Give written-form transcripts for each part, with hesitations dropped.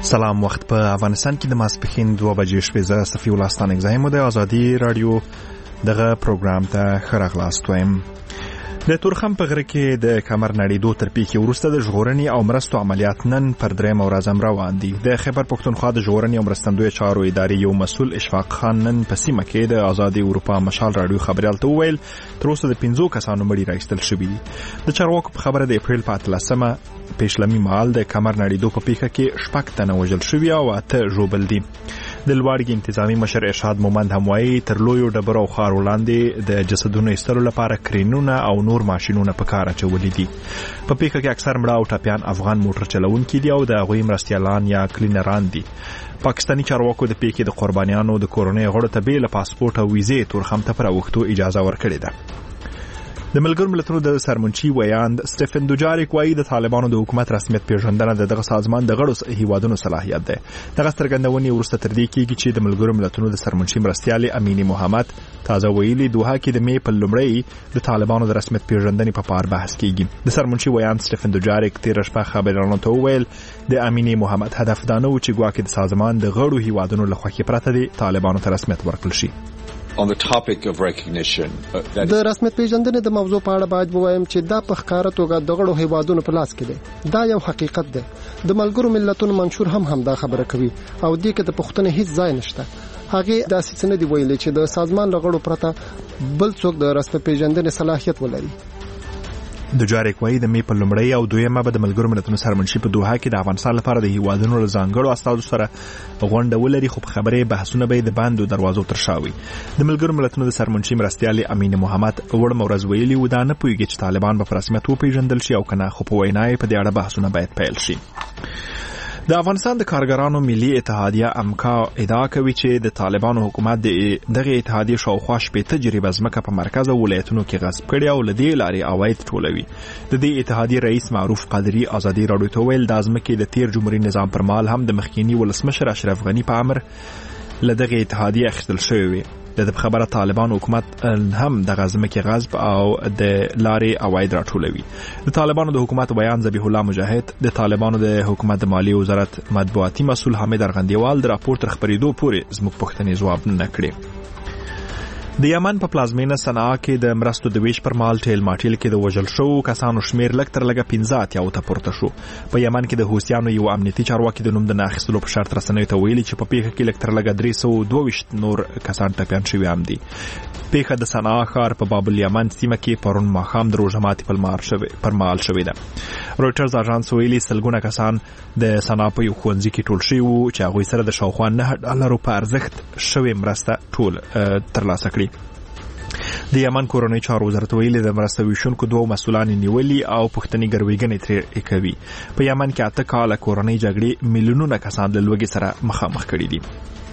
سلام. وخت په افغانستان کې د ماسپښین 2 بجې شوې. زه صفي الله ستانک زایم د ازادي رادیو دغه پروګرام ته ښه راغلاست وایم. د تورخم په غره کې د کمر نړیدو تر پیښې وروسته د ژغورنې او مرستو عملیات نن پر درېیمه ورځ روان دي. د خیبر پښتونخوا د ژغورنې او مرستندوی چارو ادارې یو مسؤل اشفاق خان نن په سیمه کې د آزادي اروپا مشال رادیو خبريال ته وویل تر اوسه د 15 کسانو مړي راایستل شوي دي. د چارواکو په خبره د اپریل په 13مه پیشلمي مهال د کمر نړیدو په پیښه کې 6 تنه وژل شوي او 8 ژوبل دي. د لوړګي انتظامی مشر ارشاد مومند هم وايي تر لویو ډبرو او خار وړاندې د جسدونو ایستلو لپاره کرینونه او نور ماشينونه په کار اچولي دي. په پیښه کې اکثر مړه او ټاپیان افغان موټر چلوونکي دي او د هغوی مرستیالان یا کلینران دي. پاکستاني چارواکو د پیښې د قربانیانو د کورنۍ غړو ته بیل پاسپورت او ویزې تورخم ته پر وختو اجازه ورکړې ده. د ملګرو ملتونو د سرمنشي ویاند سټيفن دوجاریک وايي د طالبانو د حکومت رسمیت پیژندنه د دغه سازمان د غړو هیوادونو صلاحیت ده. دغه څرګندونې ورسته تر دې کېږي چې د ملګرو ملتونو د سرمنشي مرستیالې امینی محمد تازه ویلي دوحه کې د مې په لومړی د طالبانو د رسمیت پیژندنې په اړه بحث کېږي. د سرمنشي ویاند سټيفن دوجاریک تیر شپه خبرانو ته وویل د امینی محمد هدف دا نه و چې ګواکې د سازمان د غړو هیوادونو له خوښې پرته د طالبانو ته رسمیت ورکړل شي. On the topic of recognition, د رسمیت پیژندنې د موضوع په اړه باید ووایم چې دا په ښکاره توګه د غړو هیوادونو په لاس کې دی. دا یو حقیقت دی. د ملګرو ملتونو منشور هم دا خبره کوي او دې کې د پښتنې هیڅ ځای نشته. هغه داسې څه نه دی ویلي چې د سازمان له غړو پرته بل څوک د رسمیت پیژندنې صلاحیت ولري. د جاریک وایي د مې په لومړی او دویمه به د ملګرو ملتونو سرمنشي په دوحه کې د افغانستان لپاره د هیوادونو له ځانګړو استازو سره غونډه ولري، خو په خبرې بحثونه به د باندې دروازو تر شا وي. د ملګرو ملتونو د سرمنشي مرستیالې امینه محمد وړم ورځ ویلي و دا نه پوهیږي چې طالبان به په رسمیت وپیژندل شي او کنه، خو په وینا یې په دې اړه بحثونه باید پیل شي. د افغانستان د کارګرانو ملي اتحادیه امکا ادعا کوي چې د طالبانو حکومت دغه اتحادیه شاوخوا 8 تجربه ځمکه په مرکز او ولایتونو کې غصب کړي او لدې لارې عواید ټولوي. د دې اتحادیه رئیس معروف قادری آزادي رادیو ته ویل د ځمکې د تیر جمهوریت نظام پر مال هم د مخکینی ولسمشر اشرف غنی په امر لدغه اتحادیه اخیستل شوی وي. د خبره طالبان حکومت هم د ځمکې غصب او د لارې عواید راټولوي. د طالبانو د حکومت بیان ذبیح الله مجاهد د طالبانو د حکومت د مالی وزارت مطبوعاتي مسؤل حمید ارغندیوال د راپور تر خبرېدو پورې زموږ پوښتنې ځواب نه کړې. د یمن په پلازمینه صنعا کې د مرستو د ویش پر مهال ټیل ماټیل کې د وژل شو کسانو شمیر لږ تر لږه 15 یا ته پورته شو. په یمن کې د حوثیانو یو امنیتي چارواکي د نوم د ناخیستلو په شرط رسنیو ته ویلي چې په پیښه کې لږ تر لږه 322 نور کسان ټپیان شوي هم دي. پیښه د صنعا ښار په باب الیمن سیمه کې پرون ماښام د روژه ماتي پر مهال شوې ده. رویټرز اژانس ویلي سلګونه کسان د صنعا په یو ښوونځي کې ټول شوي وو چې هغوی سره د شاوخوا $9 په ارزښت شوې مرسته ټول ترلاسه کړي. د یمن کورنۍ چارو وزارت ویلي د مرسته ویشونکو 2 مسؤلان نیولي او پښتني ګرویګنې ترې کوي. په یمن کې 8 کاله کورنۍ جګړې میلیونونه کسان له لوږې سره مخامخ کړي دي.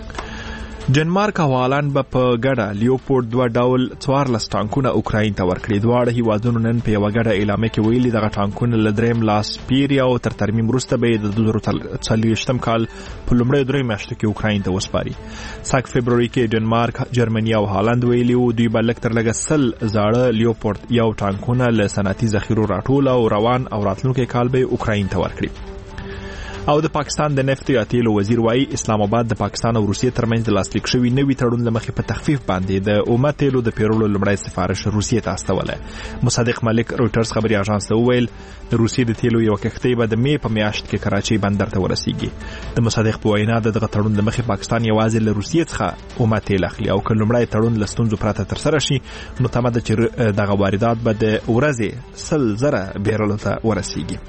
ډنمارک او هالند به په ګډه لیوپورډ 2 ډول 14 ټانکونه اوکراین ته ورکړي. دواړه هیوادونو نن په یو ګډه اعلامیه کې ویلي دغه ټانکونه له دریم لاس پیری او تر ترمیم وروسته به د 2040 کال په لومړۍ 3 میاشتو کې اوکراین ته وسپاري. ساک فبروري کې ډنمارک، جرمني او هالند ویلي وو دوی به لږ تر لږه 100 زاړه لیوپورډ یو ټانکونه له صنعتي ذخیرو راټول او روان او راتلونکي کال به اوکراین ته ورکړي. او د پاکستان د نفت یا تیلو وزیر وايي اسلام آباد د پاکستان او روسیې ترمنځ د لاسلیک شوی نوي تړون لمخې په تخفیف باندې د اومه تیلو د پیرولو لومړی سفارش روسیې ته استوله. مصدق ملک رویټرز خبري اژانس ته وویل د روسیې د تیلو یو کښتۍ به د مې په میاشت کې کراچۍ بندر ته ورسیږي. د مصدق په وینا دغه تړون لمخې پاکستان یوازې له روسیې څخه اومه تیل اخلي او که لومړی تړون له ستونزو پرته ترسره شي نو تمه ده چې دغه واردات به د ورځې 100,000 بیرلو ته ورسیږي.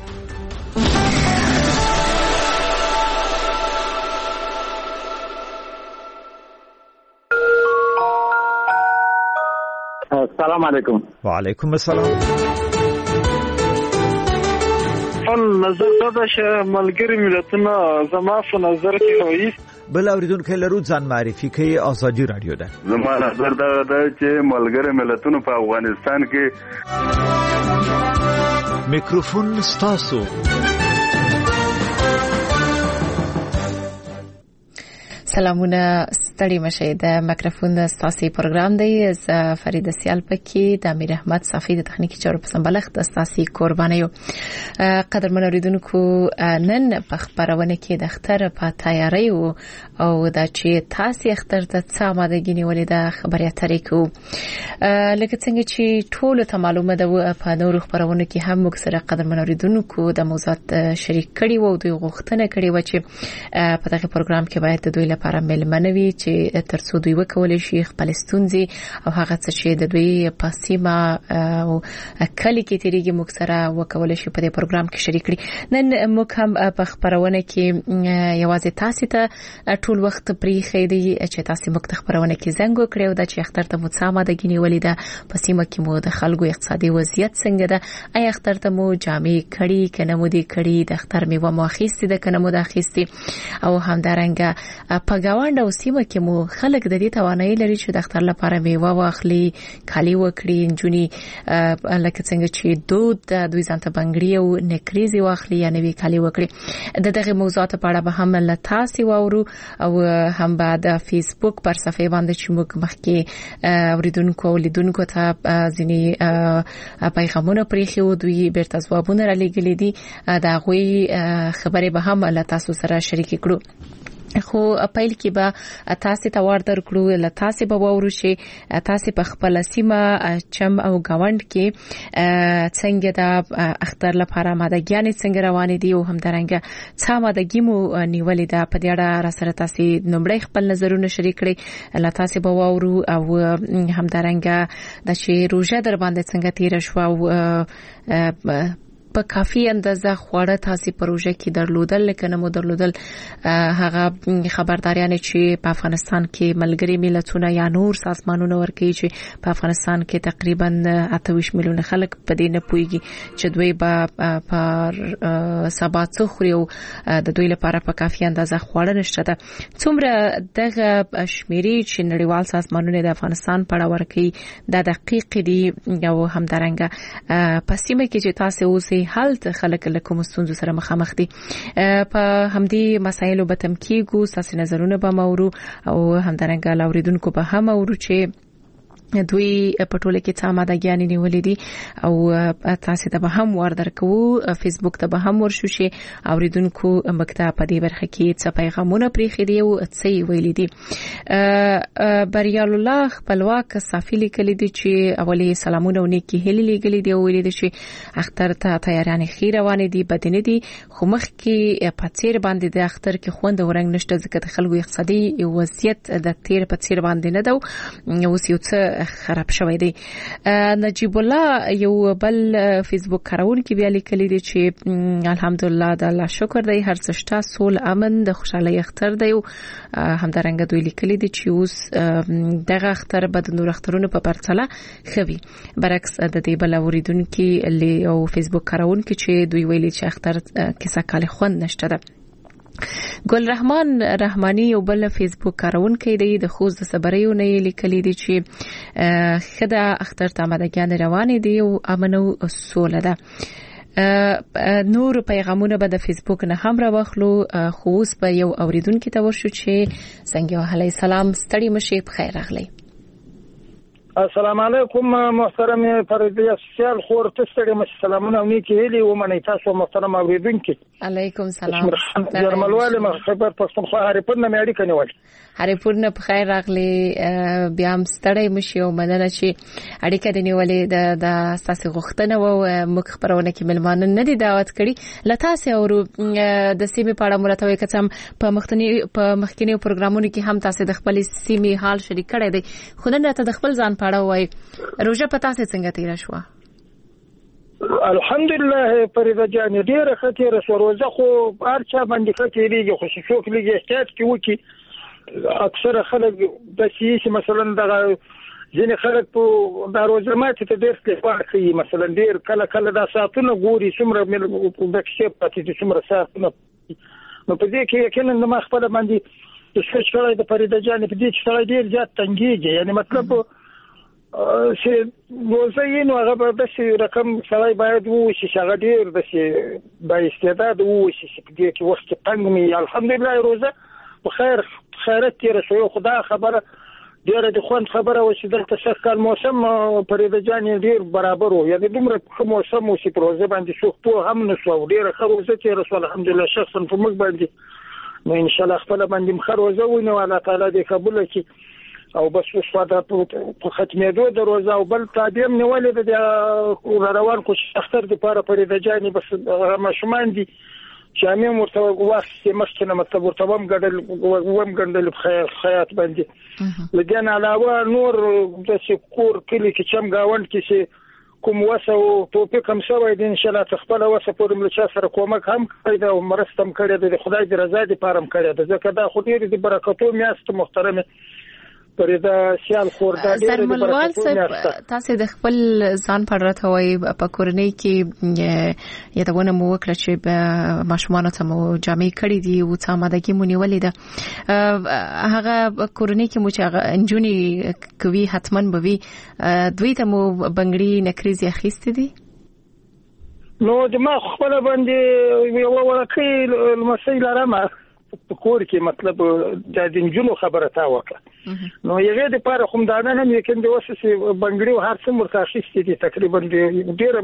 السلام علیکم. وعلیکم السلام. نظر دا چې ملګری ملتونه زما په نظر کې رئیس بل اوریدونکو لرو ځان معرفي کوي. آزادي رادیو ده. زما نظر دا چې ملګری ملتونه په افغانستان کې میکروفون ستاسو. سلامونه ستړي مشه د مایکروفون د ستاسي پروګرام دی ز فرید سیال پکې د امیر احمد صافی د تخنیکی چارو په سمبلښت د ستاسي قرباني یو قدرمن اوریدونکو نن په خبرونه کې د اختر په تیاری او د چې تاسو اختر ته څه آمادګي نیولې د خبري اترې کو لکه څنګه چې ټول ته معلومه ده په نورو خبرونه کې هم موږ سره قدرمن اوریدونکو د موضوعات شریک کړي وو دوی غوښتنه کړې و چې په دغه پروګرام کې باید د دوی لپاره ملمنوي چې ترڅو دوی وکولای شي خپل ستونزې او هغه څه چې د دوی په سیمه او کلی کې تیریږي موږ سره وکولای شي په دې پروګرام کې شریک کړي نن موږ هم په خبرونه کې یوازې تاسو ته ټول وخت پریخي دي چې تاسو موږ ته خبرونه کې زنګ وکړو د چې اختر ته متصامه د غنی ولیده په سیمه کې مو د خلکو اقتصادي وضعیت څنګه ده اي اختر ته مو جامې کړي کنه مو دي کړي د اختر میوه مو اخیستي د کنه مو د اخیستي او همدارنګه په گاوند او سیمه کې مو خلک د دې توانایي لري چې د اختر لپاره میوه واخلي کالي وکړي جونی لکه څنګه چې دود دوی ځانته بنګړي او نکریزي واخلي یا نوی کالي وکړي دغه موضوعات په اړه به هم لتاسي وورو او هم بعد فیسبوک پر صفحه باندې چې موږ مخکې اوریدونکو او لیدونکو ته ځینی پیغامونه پریخي او دوی بیرته ځوابونه را لګلې دي دا غوي خبره به هم لتاسو سره شریک کړو خو اپیل کې به تاسو ته ور درکړو لتاسو به وورو شي تاسو په خپل سیمه چم او گاوند کې څنګه د اختر لپاره مادګیان څنګه روان دي او هم درنګ څه مادګی مو نیولې ده په دې اړه را سره تاسو نومړی خپل نظرونه شریک کړئ لتاسو به وورو او هم درنګ د چې روزه در باندې څنګه تیر شو او په کافي اندازه خوړه تاسو پروژه کې درلودل لکه نمو درلودل هغه خبرداريانه چې په افغانستان کې ملګری ملتونه یا نور سازمانونه ورکوي چې په افغانستان کې تقریبا 28 میلیون خلک په دې نه پويږي چې دوی به په سبا څخري او د دوی لپاره په کافي اندازه خوړه نشته ده څومره دغه شمیرې چې نړیوال سازمانونه د افغانستان په اړه ورکوي د دقیق دي او هم درنګ په سیمه کې چې تاسو اوسئ حالت خلک له کوم ستونزو سره مخامخ دي په همدې مسایلو به تم کېږو تاسو نظرونه به مورو او همدارنګه لاوریدونکو به هم اورو چې دوی په ټوله کې څه مادګیان نیولې دي او تاسو ته به هم ور درکو فیسبوک ته به هم ورشو شي اوریدونکو مکتب په دې برخه کې څه پیغامونه پریخي دي او څه ویلي دي بریال الله خپلواک صافی لیکلي دي چې اولی سلامونه او نیکی هلي لیکلي دي او ویلي دي چې اختر ته تیارانه خیر روان دي بدنه دي خو مخ کې په تیر باندې د اختر کې خوند ورنګ نشته ځکه د خلکو اقتصادي وضعیت د تیر په تیر باندې نه دا اوس یو څه خراب شوی دی نجیب الله یو بل فیسبوک کارون کې بیا لیکلی دی چې الحمدلله د الله شکر دی هر څه شته سول امن د خوشحالي اختر دی همدارنګه دوی لیکلی دی چې اوس دغه اختر به د نور اخترونو په پرتله خوي برعکس د دې بل اوریدونکو او فیسبوک کارون کې چې دوی ویلي چې اختر کیسه کال خوند نشته ده ګل رحمان رحمانی یو بل فیسبوک کارونکي دی د خوز د صبريو نه لیکلي دي چې خدا اختر ته مدګان روان دي او امنو سوله ده نور پیغامونه به د فیسبوک نه هم راوخلو خو اوس په یو اوریدونکو ته ورشو چې څنګه علی سلام ستړي مشي په خیر راغلی السلام علیکم محترم فریدیه سیال خور تستړي مش سلامونه نیکی هلي و منی تاسو محترم اوریدونکو علیکم سلام جرملواله خبر پښتونخوا هریپور نه اړیکه نیول هریپور نه په خیر راغلی بیا هم ستړي مشي او مننه چې اړیکه دی نیولې د تاسو غوښتنه و مخ خبرونه کې ملمانه نه دي دعوت کړي لته سه او د سیمه پاړه مراتوي کچم په مخکنی پروګرامونو کې هم تاسو د خپل سیمه حال شریک کړی دی خو نه ته د خپل ځان پاړه وای روزه پتا سه څنګه تیر شو الحمدلله پرېدا جان ډیره خطر شو روزه خو ارچا باندې خطرېږي خو شوک لګي احتیاط کوي اکثر خلک د سیاسي مثلا د ځینې خلک په د روزه ماته ته ډېر استفاده کوي مثلا ډېر کله دا ساعتونه ګوري څومره د کښې پاتې څومره ساعتونه نو په دې کې یقینا ما خپل باندې د سوچ کړی د پرېدا جان په دې چې سړی ډېر زیات تنګېږي یعنی مطلب چې روزه یې نو هغه به داسې رقم سړی باید ووشي چې هغه ډېر داسې با استعداد ووشي چې په دې کې وخت تنګ مې الحمدلله روزه په خیر خیرت تیر شو خدا خبره ډیره د خوند خبره و چې دلته سږ موسم فريده جان ډیر برابر و یعنی دومره موسم و چې پروژه باندې شو په هم نشو ډیره خروزه تیر شو الحمدلله شخصا په موږ باندې نو ان شاء الله خپل باندې خروزه و نو الله تعالی دې قبول کړي او بس وسواده په ختمېدو د روزه او بل تابعم نیولې د روان کو اختر د پاره فريده جان بس مشمان دي چې امه مرتبه وخت مخکنه مطلب ورته وم ګندل خیات باندې لګن علاوه نور د شکور کلی کې چم گاوند کې چې کوم وسو توفیق هم شوی د ان شاء الله خپل وسه پورم له چا سره کومک هم کړی دا مرستم کړی د خدای د رضا د پاره هم کړی دا ځکه دا خو ډیر د برکتو میاست محترمه فريده سیال خوردا ډیر د برکتو تاسو د خپل ځان پر راټوي په کورنۍ کې یادونه مو وکړه چې ماشومان ته مو جامې کړې دي او څه مادګي مونږ ولې ده هغه کورنۍ کې مو چې انجونی کوي حتمن بوي دوی ته مو بنگړي نکریزي اخیستې دي نو د ما خپل باندې یو ورکه المسې لرمه په کور کې مطلب د انجونو خبره تا وکړه نو یغه د پاره کوم دانه نه یکن د وسه بنگړي هر څه مرتاخیستې دي تقریبا ډیر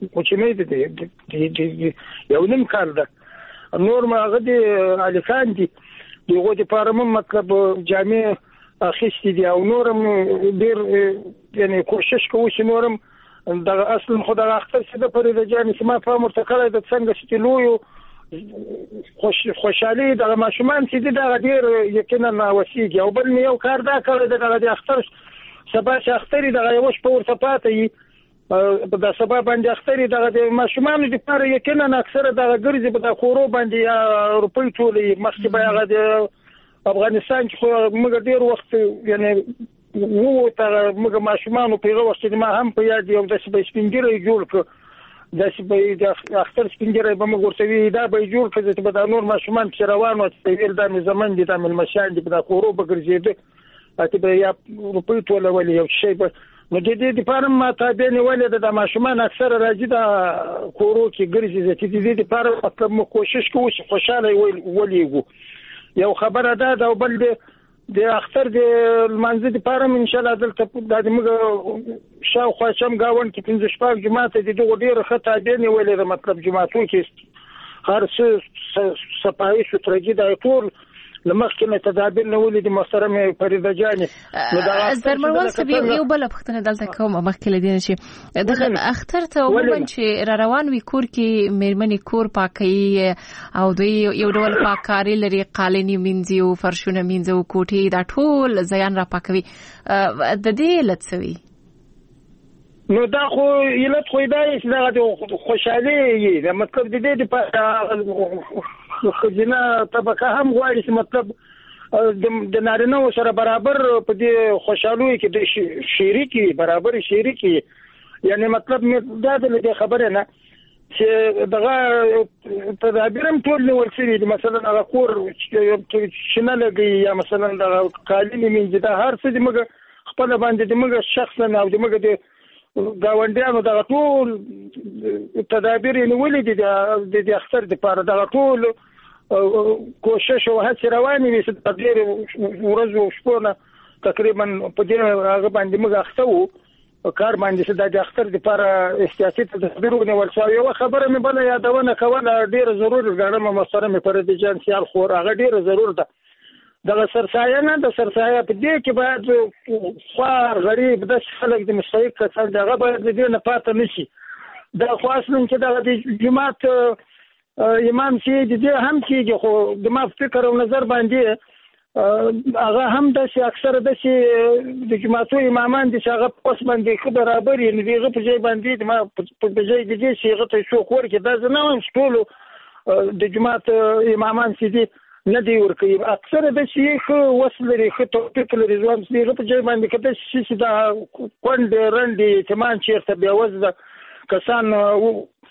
کوچنی دي یو نیم کال ده نور ما غدي الکان دي دغه د پاره مطلب جامع اخیستې دي او نورم ډیر یعنی کوشش کوو چې نورم د اصل خدای اختر څخه د فريده جان سما په مرتکله د څنګه ستلویو خوشحالي د ماشومان چې د ډیر یقینا وسیږي او بل یو کار دا کړی د اختر سبا چې اختر د یو شپه ورته پاتې د سبا باندې اختر د ماشومان د پاره یقینا اکثره د ګرځي په خورو باندې روپۍ ټولې مخکې به هغه د افغانستان چې موږ ډیر وخت یعنی وو ته موږ ماشومان په هغه وخت ما هم په یاد یو د سپینګری جوړ کړ د اختر سپینګری به موږ ورته دا به جوړ کړي چې د نور ماشومان چې روانو چې ویل د زمون دي د ملمشان دي په خورو بګرځیده اته به یا روپۍ ټولولې یو شی به نو د دې لپاره ما تابع نیولې د ماشومان اکثر راځي د خورو کې ګرځي چې د دې لپاره مطلب مو کوشش کوو چې خوشاله ولېګو یو خبره ده او بل د اختر د منځ لپاره ان شاء الله دلته د موږ شاوخوا شم گاون کې 15 شپږ جماعت دي د ډیر خطا دي نیولې د مطلب جماعتو کې هر څه صفایي سترګي د ټول لمخکنه تدابیر نیولې د محترمه فريده جان زرمروان صاحب یو بل پختنه دلته کوم مخکله دي چې د اختر ته عموما چې روان وي کور کې میرمنې کور پاکي او دوی یو ډول پاکاري لري قالینی منځي او فرشونه منځي او کوټي دا ټول ځان را پاکوي د دې لڅوي نو دا خو یلت خو دای چې دا خوشاله دی مطلب د دې په خزینه طبقه هم غواړي چې مطلب د نارینه سره برابر په دې خوشالوي کې د شریکي برابر شریکي یعنی مطلب دا د خبره نه چې دغه تدابیرم ټول نو ورسېږي مثلا هغه کور چې نه لګي یا مثلا د قالینی منځ د هر څه د موږ خپل باندې د موږ شخصا او د موږ د گاونډیانو د ټول تدابیر نیولې دي د اختر د پاره د ټول کوشش او هڅه روانې وي چې د ډېر ورځو شپونه تقریبا په دې هغه باندې موږ اخته کار باندې چې د اختر د پاره احتیاطي تدابیر ونیول شو یو خبره مې بل یادونه کوله ډېر ضروري ګڼم محترم فريده جان سیال خور هغه ډېر ضرور ده د سرسایه نه د سرسایه په دې کې باید خوار غریب د خلک د مستحق کسان دغه باید د دې نه پاتې نشي د خاصن چې د جماعت امام چې د هم کېږي خو د ما فکر او نظر باندې هغه هم د اکثر د جماعتو امامان دي چې هغه پوس باندې خو برابر یې نه په ځای باندې ما په ځای د دې چې هغه ته شو خور کې دا نه هم ټول د جماعت امامان چې دي نه دی ورکوي اکثر د شیخ وسلري خطو ټکل رضوان سیغه په ځای باندې کته چې دا کونډ رندي تمان چیرته بیا وځه کسان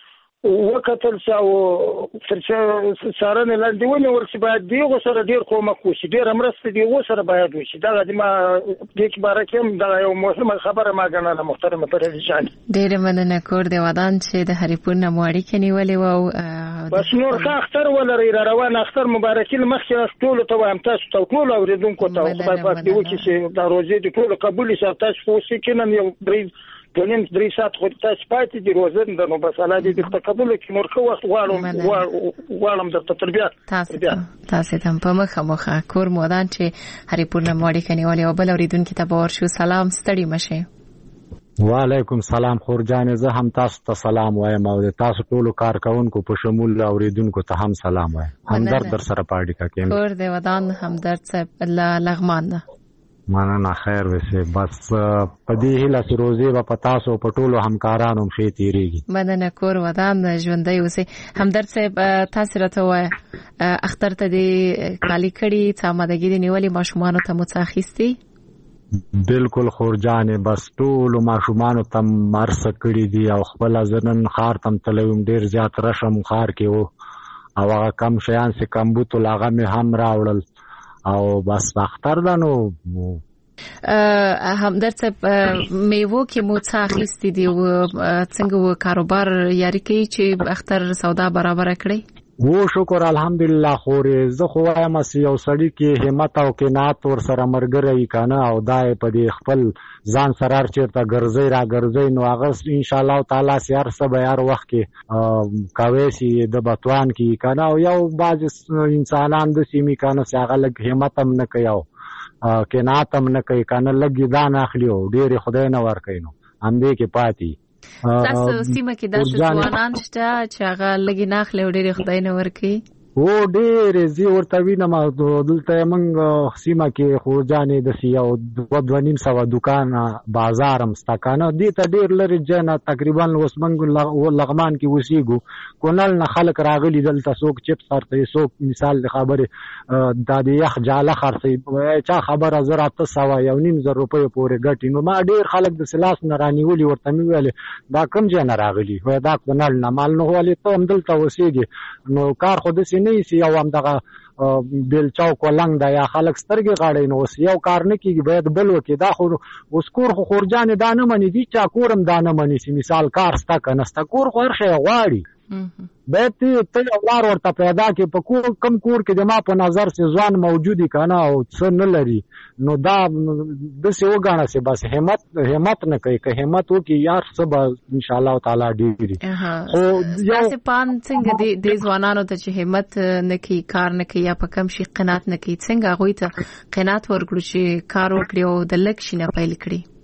وکتل او تر څارنې لاندې ونیول چې باید دغه سره ډیر کومک وشي، ډیر مرسته دغه سره باید وشي. دا د ما د کباره کې دا یو مهمه خبره ما ګڼله محترمه پرېشان. ډیر مننه کور دی ودان چې د هریپور نه مو اړیکې نیولې و. بس نور کا اختر ولري روان اختر مبارکي مخکې ټول ته وایم تاسو ته ټول اوریدونکو ته خدای پاک دې وکړي چې دا روزي دې ټول قبول شي. تاسو خو سکینن یو درې ساعت خو تاسو پاتې دي روزن د نو بس الله دې تقبل کړي. نور خو وخت غواړم درته تربیت تاسو ته په مخه کور مودان چې هریپور نه مو اړیکې نیولې و. بل اوریدونکو ته باور شو. سلام ستړي مشه. وعلیکم سلام خورجان، زه هم تاسو ته سلام وایم او تاسو ټول کارکونکو په شمول اوریدونکو ته هم سلام وایم. همدرد در سره پاډی کا کېم کور دی ودان همدرد صاحب لغمان ده. مننه خیر وسه. بس په دې هیله چې روزي به پتاسو په ټولو همکارانو مخې تیریږي. مننه کور ودان ژوندۍ اوسه. همدرد صاحب تاسو راته وای اختر ته دې کالی کړي څه مدګری نیولې ماشومان ته متخصصي؟ بالکل خورجان، بس ټول ماشومان ته مرسه کړی دي او خپل ځنن خار تم تلوم ډیر زیات رشم خار کې وو او هغه کم شیان چې کم بوت لاغه می هم راوړل او بس اختر دنو. همدرد صاحب میوو کې مو څه اخیستي دي او څنګه و کاروبار یاري کوي چې اختر سودا برابر کړی؟ و شکر الحمدلله. خورې زه خو وایم چې یو سړی کې همت او قناعت ور سره مرګري کنه او دای په دې خپل ځان سره چیرته ګرځي را ګرځي نو هغه ان شاء الله تعالی سيار سبا یار وخت کې کوي چې د بتوان کې کنه او یو باز انسانان د سیمې کنه چې هغه لګ همت هم نه کوي او قناعت هم نه کوي کنه لګي ځان اخلي او ډېر خدای نه ور کوي نو هم دې کې پاتې. تاسو سیمه کې داسې ځوانان شته چې هغه لګي ناخله ډېر خدای نه ورکي؟ و ډېر زی ورته وینم دلته موږ سیمه کې خورجانې د سیاو 2.5 دکان بازار هم ستکانه دي ته ډېر لري جنه تقریبا اوس موږ لغمان کې وسیګو کونل نه خلک راغلي دلته څوک چپس ارته څوک مثال د خبره د دې یخ جاله خرڅي چا خبره زرا 900 روپۍ پورې ګټي نو ما ډېر خلک د سلاس نه رانیولي ورته ویل دا کم جن راغلي و دا کونل نه مال نو ولې ته هم دلته وسیګي نو کار خو د نه سی یو هم دغه بیل چوک ولنګ دا یا خلک سترګې غاړي نو یو کار نه کیږي باید بل وکي دا خو اوس کور خو خورجان دا نه مني دي چا کورم دا نه مني چې مثال کار ستا کنه ستا کور خو هر شي غواړي باید ته اولار ورته پیدا کې په کور کم کور کې د ما په نظر سي ځوان موجودي کنه او څه نه لري نو دا د څه وګاڼه سي بس همت نه کوي که همت وکي یار سبا ان شاء الله تعالی ډیری خو یو پان څنګه د ځوانانو ته چې همت نه کوي کار نه کوي یا په کم شي قناعت نه کوي څنګه غوي ته قناعت ورکړي چې کار وکړي او د لک شي نه پیل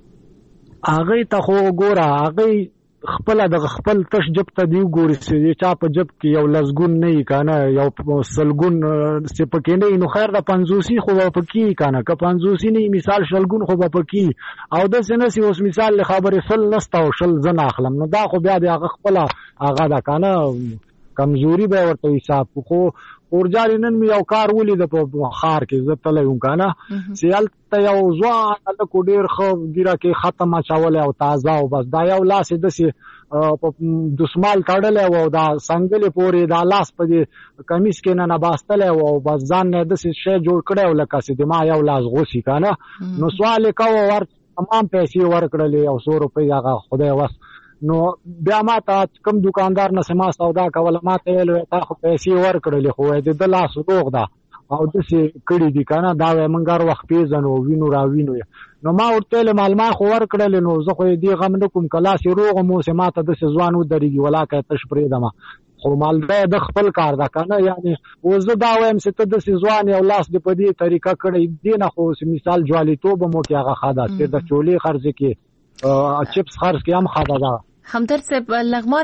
کړي هغه ته خو ګوره هغه خپل د خپل تش جب ته دی ګوري چې چا په جب کې یو لزګون نه کنه یو سلګون سپکې نه نو خیر د 500 خو پکې کنه که 500 نه مثال شلګون خو پکې او د سنسي اوس مثال خبره سل نستا او شل زنه اخلم نو دا خو بیا د خپل هغه دا کنه کمزوري به ورته حساب خو ورجاري نن مې یو کار ولید په خار کې زه تلم کنه سیال ته یو ځوان د کو ډیر خو ګیره کې ختمه چاول او تازه او بس دا یو لاس د سي د سمال تړل او دا څنګه پورې دا لاس په دې کمیس کې نه باستل او بس ځان نه د شي جوړ کړو لکه چې د ما یو لاس غوسی کنه نو سوال کو ور تمام پیسې ورکړلې او 100 روپۍ هغه خدای واس نو بیا ما ته کوم دکاندار نه سما سودا کوله ما ته ویل تا خو پیسې ورکړلې خو د لاس روغ دا او د سي کړي دي کنه دا منګار وخت پیژنو وینو را وینو نو ما ورته مال ما خو ورکړل نو زه خو دې غم نه کوم کلا سي روغ مو سما ته د ځوانو درېږي ولاکه تشپری دما خو مال د خپل کار دا کنه یعنی وزه دا وایم چې ته د ځوان یو لاس د پدی طریقه کړی دی نه خو مثال جوالي توب مو کې هغه خاصه چې د چولي خرڅ کې چپس خرڅ کې هم خاصه ده. همدرد صاحب لغمان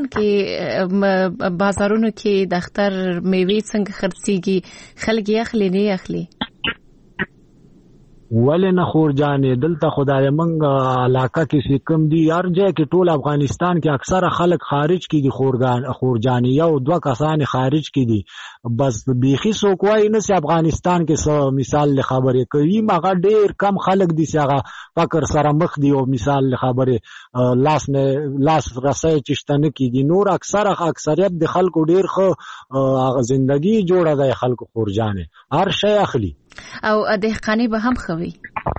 کې بازارونو کې د اختر میوې څنګه خرڅيږي خلک یې اخلي نه اخلي؟ ولې نه خورجانې دلته خدای منګ علاقه کې کوم دي هر ځای کې ټول افغانستان کې اکثره خلک خارج کې دي خورجانې یو دوه کسان خارج کې دي بس بیخي څوک وایي نه چې افغانستان کې څه مثال خبرې کوي مګر ډېر کم خلک دي چې هغه فقر سره مخ دي او مثال خبرې لاس رسۍ چې شته نه کېږي نور اکثریت د خلکو ډېر ښه زندګي جوړه ده خلکو خورجانې هر شی اخلي او دهقانی به هم خوي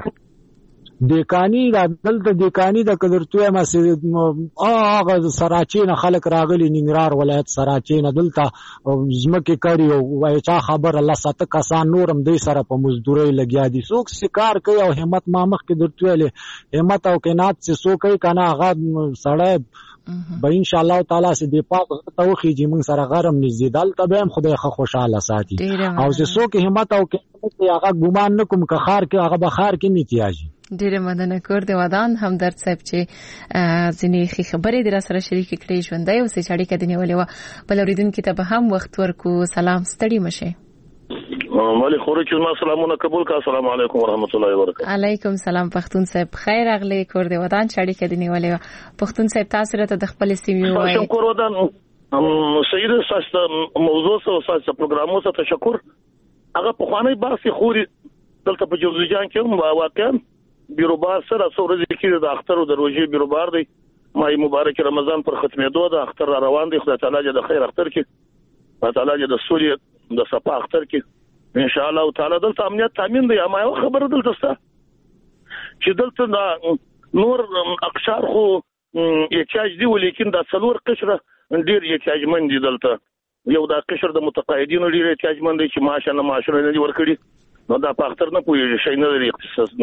دهقانی دلته دهقانی د قدرتوی مسجد هغه سراچین خلک راغلي ننګرهار ولایت سراچین دلته زمکه کړي او وای چا خبر الله ساته کسان نورم دوی سره په مزدوري لګیا دي څوک سکار کوي او همت مامخ کې درتوی همت او کینات چې څوک کوي کنه هغه سړی به ان شاء الله تعالی سي دی پاک توخي چې موږ سره غرم نږدې دلته به هم خدای خوشاله ساتي او چې څوک همت او کې هغه ګمان نکوم که خار کې هغه بخار کې میتیاجي ډیره مننه کور دی ودان همدرد صاحب چې ځینې خبرې در سره شریک کړې ژوندۍ او سې چاړي کډنی ولې و بل اوریدونکو ته به هم وخت ورکو سلام ستړي مشه مالک خورچ ما سلامونه قبول کا السلام علیکم ورحمت الله وبرکاته علیکم سلام پښتون صاحب خیر اغلی کور دی ودان چاړي کډنی ولې پښتون صاحب تاسو راته د خپل سیمې وایي شکر ودان سید ساست موضوع سره ساست پروګرامو ته تشکر هغه په خواني باسي خوري دلته په جوزجان کې واقعا بیروبار سره څورځي کې د اختر او د روزي بیروبار دی مای مبارک رمضان پر ختمېدو د اختر روان دی خدای تعالی د خیر اختر کې خدای تعالی د سوري د صفا اختر کې ان شاء الله تعالی دلته امنیت تامین دی ما یو خبره دلته ستا چې دلته نور اقشار خو احتیاج دی ولیکن دا څلور قشره ډیر احتیاجمند دي دلته یو دا قشر د متقاعدینو ډیر احتیاجمند دي چې معاش نه ورکړي نو دا په اختر نه پوهیږي شي نه لري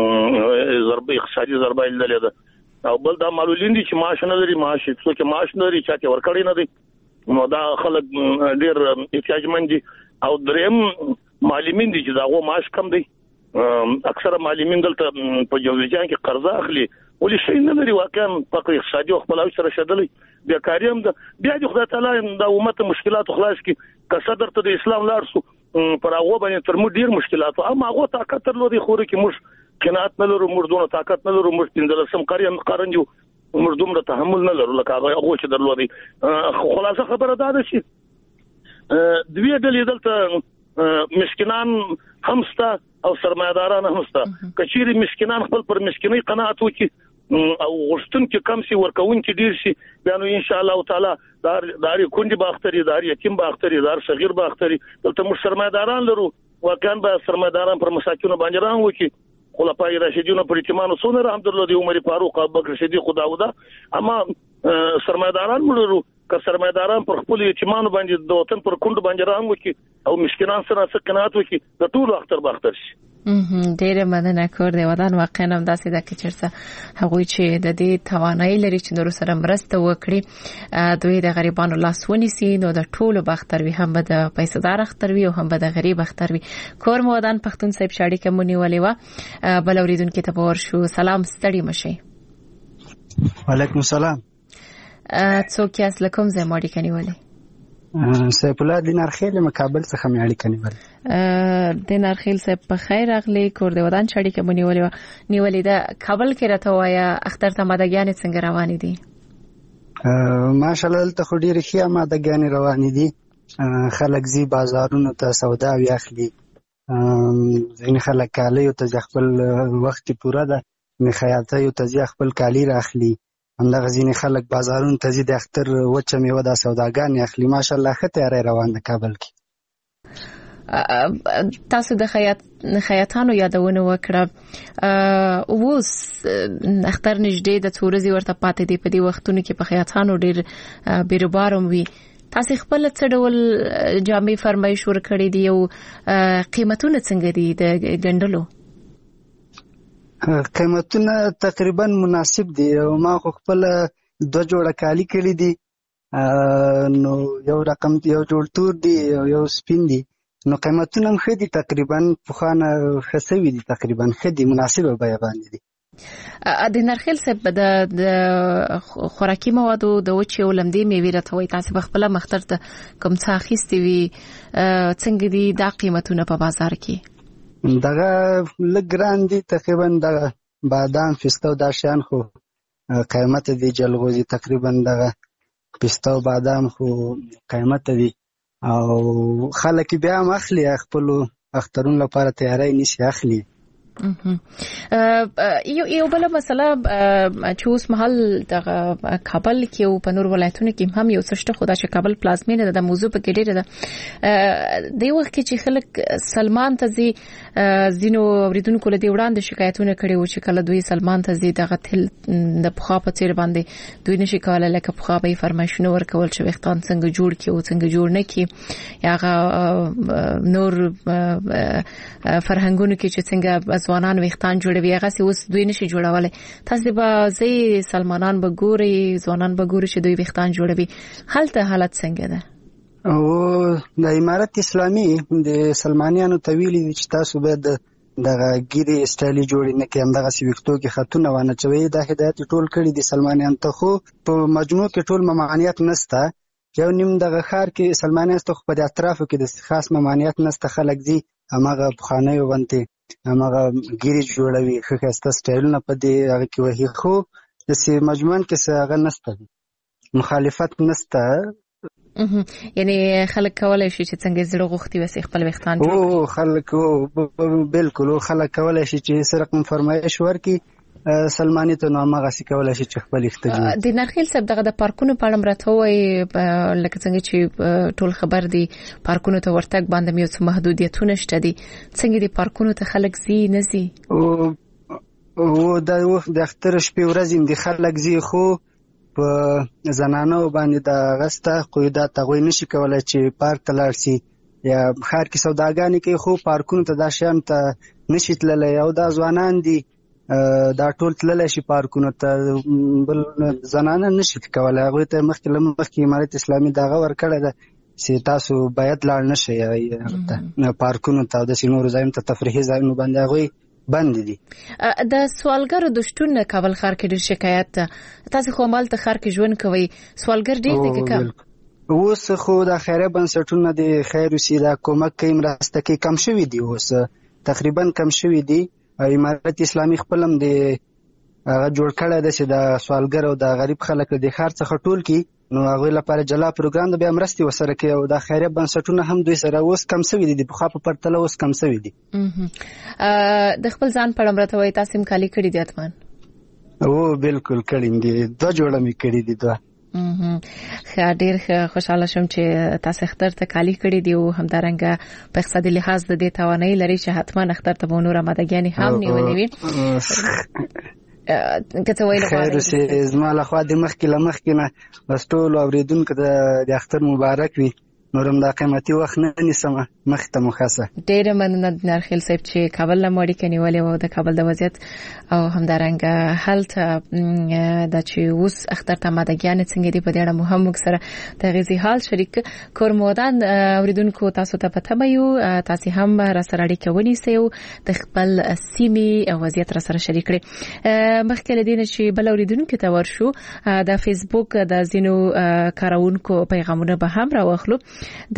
اقتصادي ضربه لیدل ده او بل دا معلولین دي چې معاش نه لري معاش څوک معاش نه لري چې ورکړي نه دي نو دا خلک ډیر احتیاجمند دي او دریم معلمین دي چې داغه معاش کم دی اکثره معلمین دلته په جوزجان کې قرض اخلي ولې شي نه لري واقعا فقر اقتصادي او خپل سره شدلې بیکاری هم ده بیا د خدای تعالی د امت مشکلات خلاص کی که صدر ته د اسلام لار سو پر هغه باندې تر مو ډیر مشکلات اما هغه طاقت لري خوري کې موږ قناعت نه لرو موږ دونه طاقت نه لرو موږ پندلسم قرنجو موږ دومره تحمل نه لرو لکه هغه چې درلودي خلاصه خبره ده چې دوی ډلې دلته مسکینان همستا او سرمایداران همستا کچيري مسکینان خپل پر مسکینی قناعت وکي او غشتون کې کم سي ورکون کې ډیر شي بیا نو ان شاء الله تعالی داري کونډي باختري داري یتیم باختري دار صغیر باختري دلته مش سرمایداران لرو واقعا به سرمایداران پر مساکینو باندې ران وکي خلفای راشدین پر اتمانو سونه الحمدلله دی عمر فاروق ابوبکر صدیق خداودا اما سرمایداران لرو که سرمایداران پر خپل یتیمانو باندې د وطن پر کونډو باندې ران وکي او مسکینان سره قناعت وکي د ټول باختر شي ډیره مننه کور دی ودان واقعا هم داسې ده چې چرته هغه چې د دې توانایي لري چې نور سره مرسته وکړي دوی د غریبانو لاس ونیسي نو د ټولو باختر وي هم به د پیسې دار اختر وي او هم به د غریب اختر وي کور مودان پښتون صاحب شاړي کومونی ولې وا بل اوریدونکو ته ور شو سلام ستړي مشه وعلیکم السلام څوک یې اصل کوم ځای ماډي کني ولې سیف الله دینار خیل مقابل څخه مې اړیکه نیول دینار خیل صاحب په خیر اغلی کور دی ودان چړی کې مونږ نیولې دا کابل کې راته وایا اختر ته مادګیان څنګه روان دي ماشاءالله ته خو ډیره ښه مادګیان روان دي خلک زی بازارونو ته سودا وی اخلي ځین خلک کالی ته خپل وخت پوره ده نه خیاطه یو ته خپل کالی راخلي همدغه ځینې خلک بازارونو ته ځي د اختر وچه میوه د سوداګانې اخلي ماشاءالله ښه تیاری روان ده کابل کې تاسو د خیاطانو یادونه وکړه اوس اختر نږدې د څورزي ورته پاتې دی په دې وختونو کې په خیاطانو ډیر بیروباروم وي تاسو خپل څه ډول جامې فرمایش ورکړې دي او قیمتونه څنګه دي د ګندلو قیمتونه تقریبا مناسب دي ما خو خپل 2 جوړه کالی کړی دي نو یو رقم یو جوړ تور دي یو سپین دي نو قیمتونه هم ښه دي تقریبا پخوانه خسوي دي تقریبا ښه دي مناسبه بیه باندې دي د نرخیل صاحب د خوراکي موادو د وچې او لمدې میوې راته تاسو په خپل مختر ته کوم څه اخیستي وي څنګه دي دا قیمتونه په بازار کې دغه لګران دي تقریبا د بادام پسته او دا شیان خو قیمت دي جلغوزي تقریبا دغه پسته او بادام خو قیمت دي او خلک بیا هم اخلي خپل اخترون لپاره تیاری نیسي اخلي. یو بل مسله چې اوس مهال د کابل کې او په نور ولایتونو کې هم یو څه شته خو دا چې کابل پلازمینه د موضوع په کې ډیره ده د وخت کې چې خلک سلمان ته زی زینو اوریدونکو له دی وړاندې شکایتونه کړي و چې کله دوی سلمان ته زی دغه تل د پخوا په څیر باندې دوی نشي کولای لکه پخوا به فرمایشونه ورکول چې وختان څنګه جوړ کی او څنګه جوړ نه کی یا نور فرهنګونو کې چې څنګه ځوانان وختان جوړوي هغه سی اوس دوی نشي جوړولای. تاسو به زی سلمانان به ګوري ځوانان به ګوري چې دوی وختان جوړوي هلته حالت څنګه ده؟ او د امارت اسلامي د سلمانیانو طویل چې تاسو به د ګيري استایلی جوړ نه کې همدغه سی وختو کې خاتونه ونه چوي د هدایت ټول کړي د سلمانیان ته خو په مجموع کې ټول ممانعت نسته. یو نیم دغه خار کې سلمانیان ته په د اطرافو کې د خاص ممانعت نسته. خلک دي همغه بخانه ونته همغه ګيري جوړوي خاصه سټایلونه په دې هغه کې وਹੀ خو د سی مجموعن کې څه هغه نسته مخالفت نسته. یعنی خلک کولای شي چې څنګه زړه غوښتي وسې خپل وختان جوړ او خلک بالکل خلک کولای شي چې سره کوم فرمایش ورکي سلمانی ته نو هغه څه کولای شي چې خپل اختیار د نرخیل صاحب دغه د پارکونو په اړه مرته وای لکه څنګه چې ټول خبر دي پارکونو ته ورتګ باندې یو څه محدودیتونه شته دي څنګه دي پارکونو ته خلک زی نزي او د اختر شپې ورځې د خلک زی خو په زنانو باندې د غسته قیدا تغوی نشي کولای چې پارک ته لاړ شي یا خار کې سوداګانی کې خو پارکونو ته دا شام ته نشي تللی او دا ځوانان دي دا ټول تللی شي پارکونو ته بل زنانه نشي کولای هغه ته مخکې امارت اسلامي دغه ورکړه ده چې تاسو باید لاړ نشئ پارکونو ته د سینور ځایونو ته تفریحي ځایونو باندې هغه بند دي. د سوالګرو د شتون کابل ښار کې ډېر شکایت ده. تاسو خو مال ته ښار کې ژوند کوي سوالګر ډېر دي که اوس خو د خیریه بنسټونو د خیر وسیله کومک کوي مرسته کوي کم شوي دي اوس تقریبا کم شوي دي. امارت اسلامي خپل هم د هغه جوړ کړی ده چې د سوالګر او د غریب خلک د ښار څخه ټول کی نو هغه لپاره جلا پروګرام د بیا مرستي وسره کوي او د خیریه بنسټونو هم دوی سره اوس کم شوي دي په خوا په پرتله اوس کم شوي دي. د خپل ځان په اړه مرته وای تاسو هم کالی کړی دي اتمان؟ او بالکل کړی دي دوه جوړه می کړی دي دوه. ډېر خوشاله شم چې تاسو اختر ته کالی کړی دی او همدارنګه په اقتصادي لحاظ د دې توانایي لري چې حتما اختر ته نور آمادګیانې هم نیولې وي. کته ویل خیر سي زما له خوا د مخکې نه بس ټول اوریدونکو د اختر مبارک وي. نورم دا قیمتي وخت نه نیسم مخ ته مخاسه. ډېر مننه نرخیل صاحب چې کابل له مړی کني ولې و د کابل د وضعیت او همدارنګه حالت د چې اوس اختر ته مادګیان څنګه دی په دې اړه مهم سره د غزي حال شریک کورمودان اوریدونکو تاسو ته پته وایو تاسو هم را سره اړیکه ونیسئ او د خپل سیمې وضعیت را سره شریک کړئ. مخکې لدین چې بل اوریدونکو ته ورشو د فیسبوک د زینو کارونکو پیغامونه به هم راوخلو. د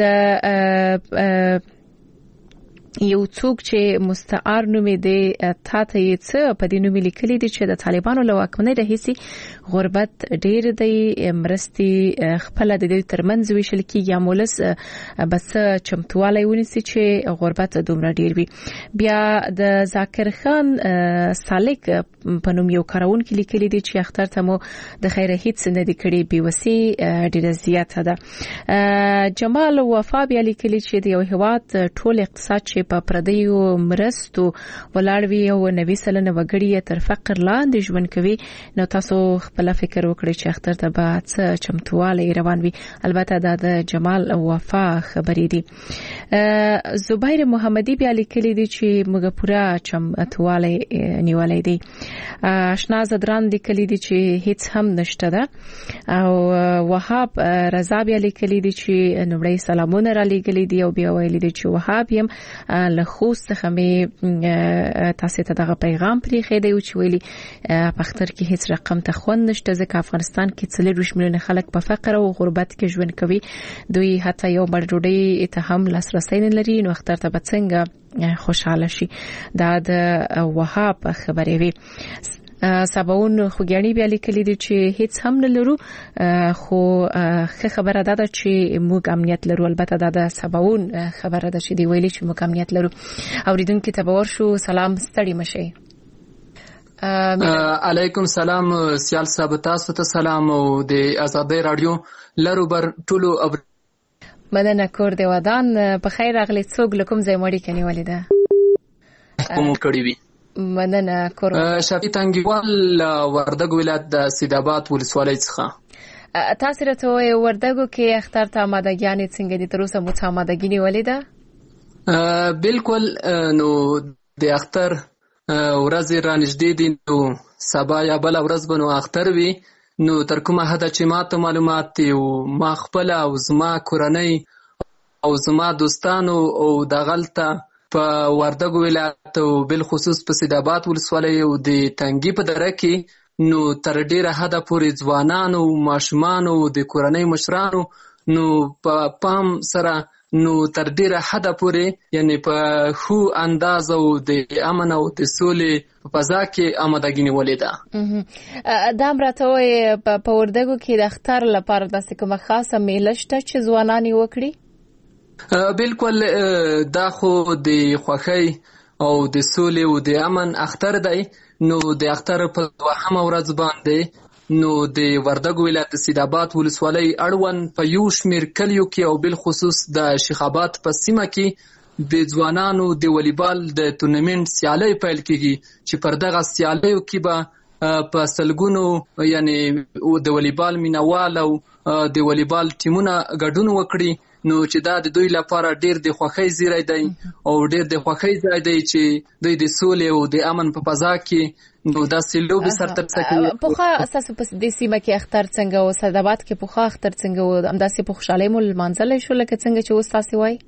یو څوک چې مستعار نومې دی تا ته یې څه په دې نومې لیکلي دي چې د طالبانو له واکمنۍ راهیسې غربت ډېر دی مرستې خپله د دوی ترمنځ ویشل کېږي یا مولس بس چمتوالی ونیسي چې غربت دومره ډېر وي. بیا د ذاکر خان سالک په نوم یو کاروونکي لیکلي دي چې اختر ته مو د خیره هیڅ نه دي کړي بېوسي ډېره زیاته ده. جمال وفا بیا لیکلي چې د یو هېواد ټول اقتصاد چې په پردیو مرستو ولاړ وي او 90% وګړي تر فقر لاندې ژوند کوي نو تاسو خپل فکر وکړئ چې اختر ته به څه چمتوالی روان وي. البته دا د جمال وفا خبرې دي. زبیر محمدي بیا لیکلي دي چې موږ پوره چمتوالی نیولای دي. آشنا زدران لیکلي دي چې هیڅ هم نشته ده او وهاب رضا بیا لیکلي دي چې نوړی سلامونه را لیکلي دي او بیا ویلي دي چې وهاب یم له خوست څخه مې تاسو ته دغه پیغام پرې خېدی چې ویلي په اختر کې هیڅ رقم ته خوند نشته ځکه افغانستان کې 40 میلیونه خلک په فقر او غربت کې ژوند کوي دوی حتی یو بل ډوډۍ ته هم لاسرسي نه لري نو اختر ته به څنګه خوشاله شي دا د وهاب خبرې وي سباون خوګیانی بیا لیکلي دي چې هیڅ هم نه لرو خو خبره ده چې موږ امنیت لرو البته دا د سباون خبره ده چې دی ویلي چې موږ امنیت لرو اوریدونکو ته باور شو سلام ستړي مشي علیکم سلام سیال صاحب تاسو ته سلام او د آزادۍ رادیو لرو بر ټولو مننه کور دی ودان په خیر راغلی څوک لکم ځای مړی کني ولیدا کوم کړی وی مننه کور شفیع تنګیوال وردګ ولایت د سیدآباد ولسوالۍ څخه تاسو راته وردګو کې اختر ته آمادګیانې څنګه دي تر اوسه مو څه آمادګی ولیدا بالکل نو د اختر ورځ را نږدې دي نو سبا یا بل ورځ به نو اختر وي نو تر کومه حد چې ماته معلومات دي او ما خپل او زما کورنۍ او زما دوستانو او د غلطه په وردګ ولایت او بل خصوص په سیدآباد ولسوالۍ او د تنګي په دره کې نو تر ډیره حد پورې ځوانانو ماشومان او د کورنۍ مشرانو نو په پام سره نو تر ډیره حد پورې یعنی په خو انداز او د امن او د سولې په فضا کې آمادګي ولیدا دا مرته په وردګو کې د اختر لپاره د کومه خاصه میله شته چې ځوانان وکړي بالکل دا خو د خوښۍ او د سولې او د امن اختر دی نو د اختر په دوهمه ورځ باندې نو د وردګ ولایت سیدآباد ولسوالۍ اړوند په یو شمېر کلیو کې او بل خصوص د شیخ آباد په سیمه کې د ځوانانو د والیبال د تورنمنت سیالۍ پیل کیږي چې پر دغه سیالیو کې به په سلګونو یعنی د والیبال مینوال او د والیبال ټیمونه ګډون وکړي نو چې دا د دوی لپاره ډیر د خوښۍ زیری دی او ډیر د خوښۍ ځای دی چې دوی د سولې او د امن په فضا کې نو دا سلوبي سرترسره کوي پوخا اساس په دې سیمه کې اختر څنګه او سیدآباد کې پوخا اختر څنګه او همداسې په خوشاله مول منځلې شو لکه څنګه چې وستاسي وای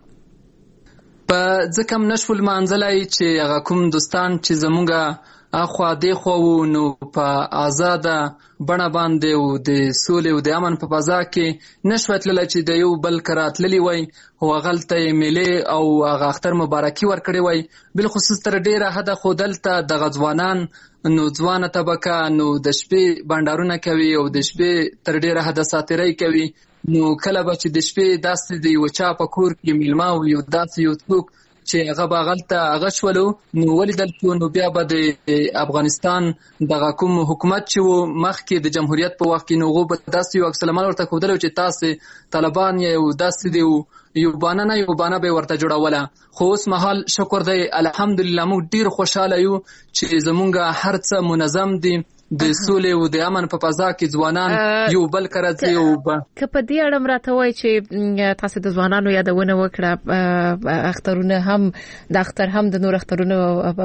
په ځکه نشول منځلې چې هغه کوم دوستان چې زمونږه اخوا دی خو نو په آزاده بڼه باندې او د سولې او د امن په فضا کې نشوتل چې د یو بل کراتللی وای او غلطه میله او هغه اختر مبارکي ورکړي وای بل خصوص تر ډیره حد خودلته د غځوانان نو ځوانه طبقه نو د شپې بندارونه کوي او د شپې تر ډیره حد ساتيري کوي نو کله به چې د شپې داسې دی وچا په کور کې میلما او یو داسې یو څوک چې هغه باغلته هغه شولو نو ولیدل شو نو بیا به د افغانستان دغه کوم حکومت چې مخکې د جمهوریت په وخت کې نو غو به داسې یو عکس العمل ورته ښودل چې تاسو طالبان یو داسې دی یو بانه به ورته جوړوله خو اوس مهال شکر دی الحمدلله موږ ډیر خوشاله یو چې زمونږ هر څه منظم دي د سولې او د امن په فضا کې ځوانان یو بل کرځي او که په دې اړه راته وای چې تاسو د ځوانانو یادونه وکړه اخترونه هم د اختر هم د نور اخترونو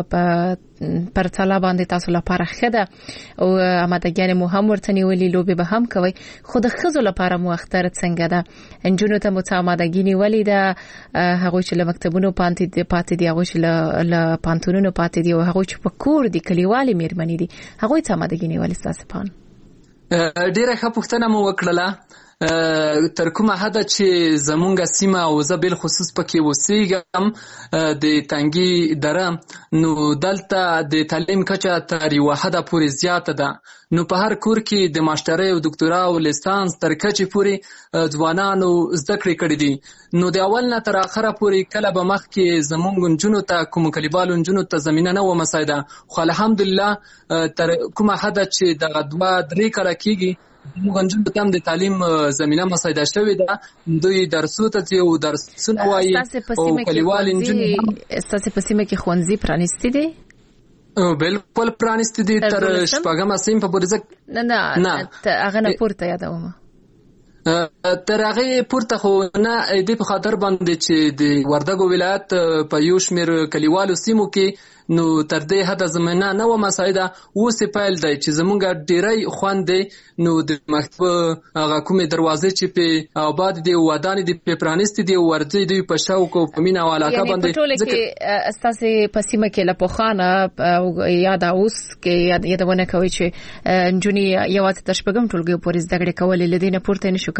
پر تلا باندې تاسو لپاره خده او آمادګیان مو هم ورته نیولې لوبي به هم کوي خو د خزو لپاره مو اختر څنګه ده انجونو ته مو آمادګی نیولې ده هغه چې له مکتبونو پاتې دي هغه چې له پانتونونو پاتې دي او هغه چې په کور دي کلیوالي میرمنې دي هغه ته گینی ولی تاسو پان ډیره ښه پوښتنه مو وکړه تر کومه حد چې زمونږ سیمه او زه بل خصوص پکې وسیږم د تنګي دره نو دلته د تعلیم کچه تر یو حد پورې زیاته ده نو په هر کور کې د ماسترۍ او ډاکټرا او لیسانس تر کچې پورې ځوانانو زده کړې کړې دي نو د اول نه تر اخره پورې کله به مخ کې زمونږ جنونو ته کوم کلیبالو جنونو ته زمينه نه و مسایده خو الحمدلله تر کومه حد چې د 2-3 کال کېږي موږ ته د تعلیم زمينه مسایده شوې ده دوی درسو ته او درسونه وایي او کلیوال انجنیر اساسي پسیمه کې خوانزي پرانیستي دي بالکل پرانیستي دي تر شپږم سیم په پورې نه هغه نه پورته یادوم تر هغه پورته خو نه د په خاطر باندې چې د وردګو ولایت په یو شمېر کلیوالو سیمو کې نو تر دې حد زمينه نه و مساعده اوس پیل دی چې زمونږ ډیری خوند دی نو د مکتب هغه کومې دروازې چې په آباد دی ودان دی په پرانیست دی ورځي دی په شوق او په مینا علاقه باندې ټول کې اساسي پسیمه کې لپخانه یاد اوس کې یادونه کوي چې جونی یوات تشبګم ټولګي پورې زده کړې کولې لدینه پورته نشو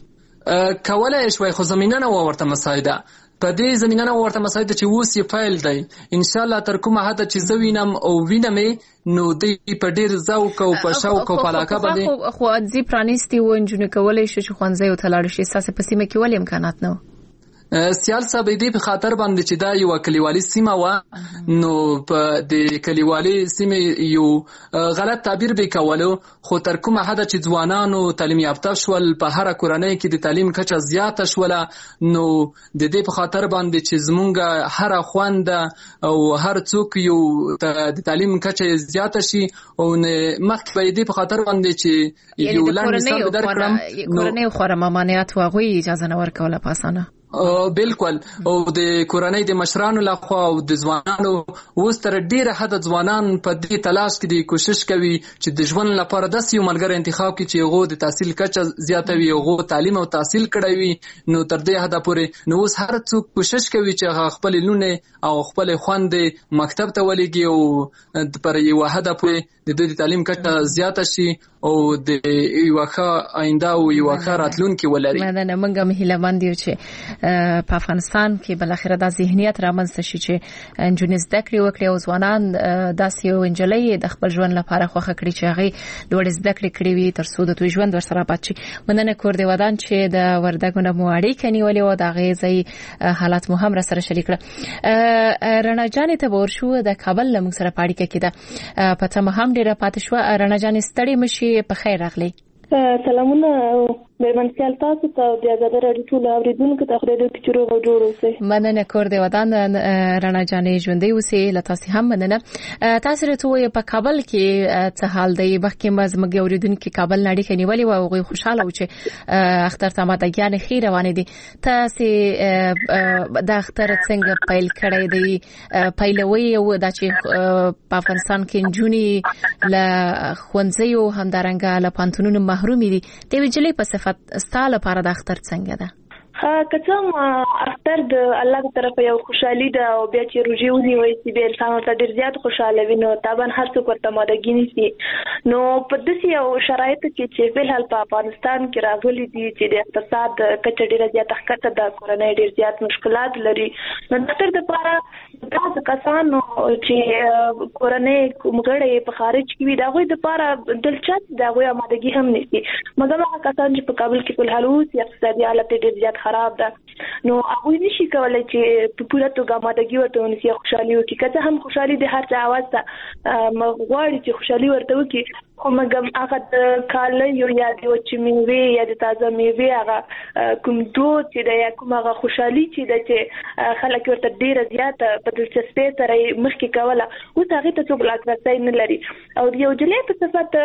کولای شوي خو زمينه نه ورته مساعده په دې زمينه نه ورته مساعده چې اوس یې فایل دی ان شاء الله تر کومه حد چې زوینم او وینم نو دې په ډیر ذوق او په شوق او په علاقه باندې خو ځي پرانیستي و انجونی کولای شي چې خوانځي او تلاړ شي اساسه پسیمه کې ولې امکانات نه سیال صاحب دې په خاطر باندې چې دا یو کلیوالي سیمه و نو په د کلیوالي سیمه یو غلط تعبیر به کولو خو تر کومه حد چې ځوانانو تعلیم یافته شول په هر کورنۍ کې د تعلیم کچه زیاته شول نو د دې په خاطر باندې چې زمونږ هر خوند او هر څوک یو د تعلیم کچه زیاته شي او مخکې به دې په خاطر باندې چې یو لاندې مثال درکړم کورنۍ خو ممانعت واغوي اجازه نه ورکوله پاسانه بالکل او د کورنۍ د مشرانو لخوا او د ځوانانو اوس تر ډیره حد ځوانان په دې تلاش کې د کوشش کوي چې د ژوند لپاره د یو ملګری انتخاب کړي چې هغه د تحصیل کچه زیاتوي هغه تعلیم او تحصیل کړی وي نو تر دې حد پورې نو اوس هر څوک کوشش کوي چې خپل لونه او خپل خوند مکتب ته ولېږي او پر یو حد پورې د دوی تعلیم کچه زیاته شي او د یو ښه آینده او یو ښه راتلونکي ولري مننه موږ مهیله باندې چې په افغانستان کې بل اخر د ذهنیت رامنځته شي چې انجونیز دکړي وکړي او ځوانان داسې یو انجلۍ د خپل ژوند لپاره خوښه کړي چې هغه لوړ زده کړې کړې وي تر څو د دوی ژوند ورسره آباد شي مننه کور دی ودان چې د وردګو نه مو اړیکه نیولې و د غیزي حالات مو هم را سره شریک کړه رڼا جان ته ورشو د کابل له موږ سره پاړیکه کېده پته مهم ډیره پاتې شو رڼا جان ستړي مشي په خیر راغلی سلامونه مېرمنسیال تاسو ته د آزاد راډیو ټول اوریدونکو ته خدای دې چې روغ او جوړ اوسئ مننه کور دی ودان رڼا جانې ژوندۍ اوسئ لتاسې هم مننه تاسو راته په کابل کې څه حال دی مخکې مزمګ اوریدونکو کابل نړۍ کې نیولې او غوي خوشاله و چې اختر ته ماته ګان خیر روان دي تاسو د اختر څنګه پیل کړی دی پیلوي او د چې په افغانستان کې جونی ل خوندزیو همدارنګه ل پانتونونو محرومي دي د ویجلې په صفت ستاله لپاره د اختر څنګه ده کچم اختر د الله طرف یو خوشحالي ده او بیا چې روزي ونیوي چې به انسان ته ډیر زیات خوشاله وي نو طبعا هر څوک ورته مادګینی سي نو په دې یو شرایط کې چې په حال په افغانستان کې راغلي دي چې د اقتصاد کچه ډیره زیات ښکته ده کورنۍ ډیر زیات مشکلات لري نو اختر د لپاره تاسو کسانو چې کورنۍ کومګړې په خارج کې وي دا غوي د لپاره دلچسپ دا غوي مادګي هم نشي مګر هغه کسان چې په کابل کې په حال اوس اقتصادي حالت ډیر زیات خراب ده نو هغه نشي کولای چې په پوره توګه مادګي ورته ونسي خوشحالي وکړي کله هم خوشحالي د هر چا आवाज ته مغواړي چې خوشحالي ورته وکړي خو مګم هغه د کال یو یا د چې میوه یا د تازه میوه هغه کوم دوه چې د یا کوم هغه خوشحالي چې د چې خلک ورته ډیره زیاته په دلچسپۍ سره مخکې کوله او هغه ته څوک لاکرسي نه لري او یو جلې په صفت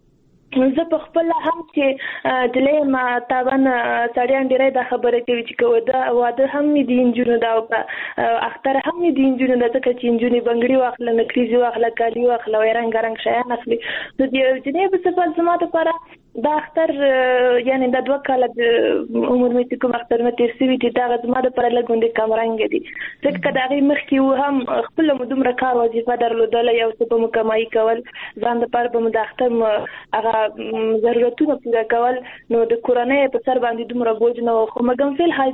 زه په خپل هم چې دلې ما تاوان سړیان ډیره د خبره کوي چې واده هم دي انجونو دا اختر هم دي انجونو د څه چې انجونی بنگړي واخله نکریزي واخله کالی واخله رنگ رنگ شیان اخلي نو دې جنې په صفات زماده لپاره دا اختر یعنی د 2 کال د عمر مې کوم اختر مې تیر سوي دي دا زماده لپاره لګوندې کم رنگ دي ځکه دا غي مخکې هم خپل مدومره کار وظیفه درلودل یو څه په مکمای کول ځان د لپاره په مداختم هغه ضرورتونه پوره کول نو د کورنۍ په سر باندې دومره بوج نه خو مګم فل حال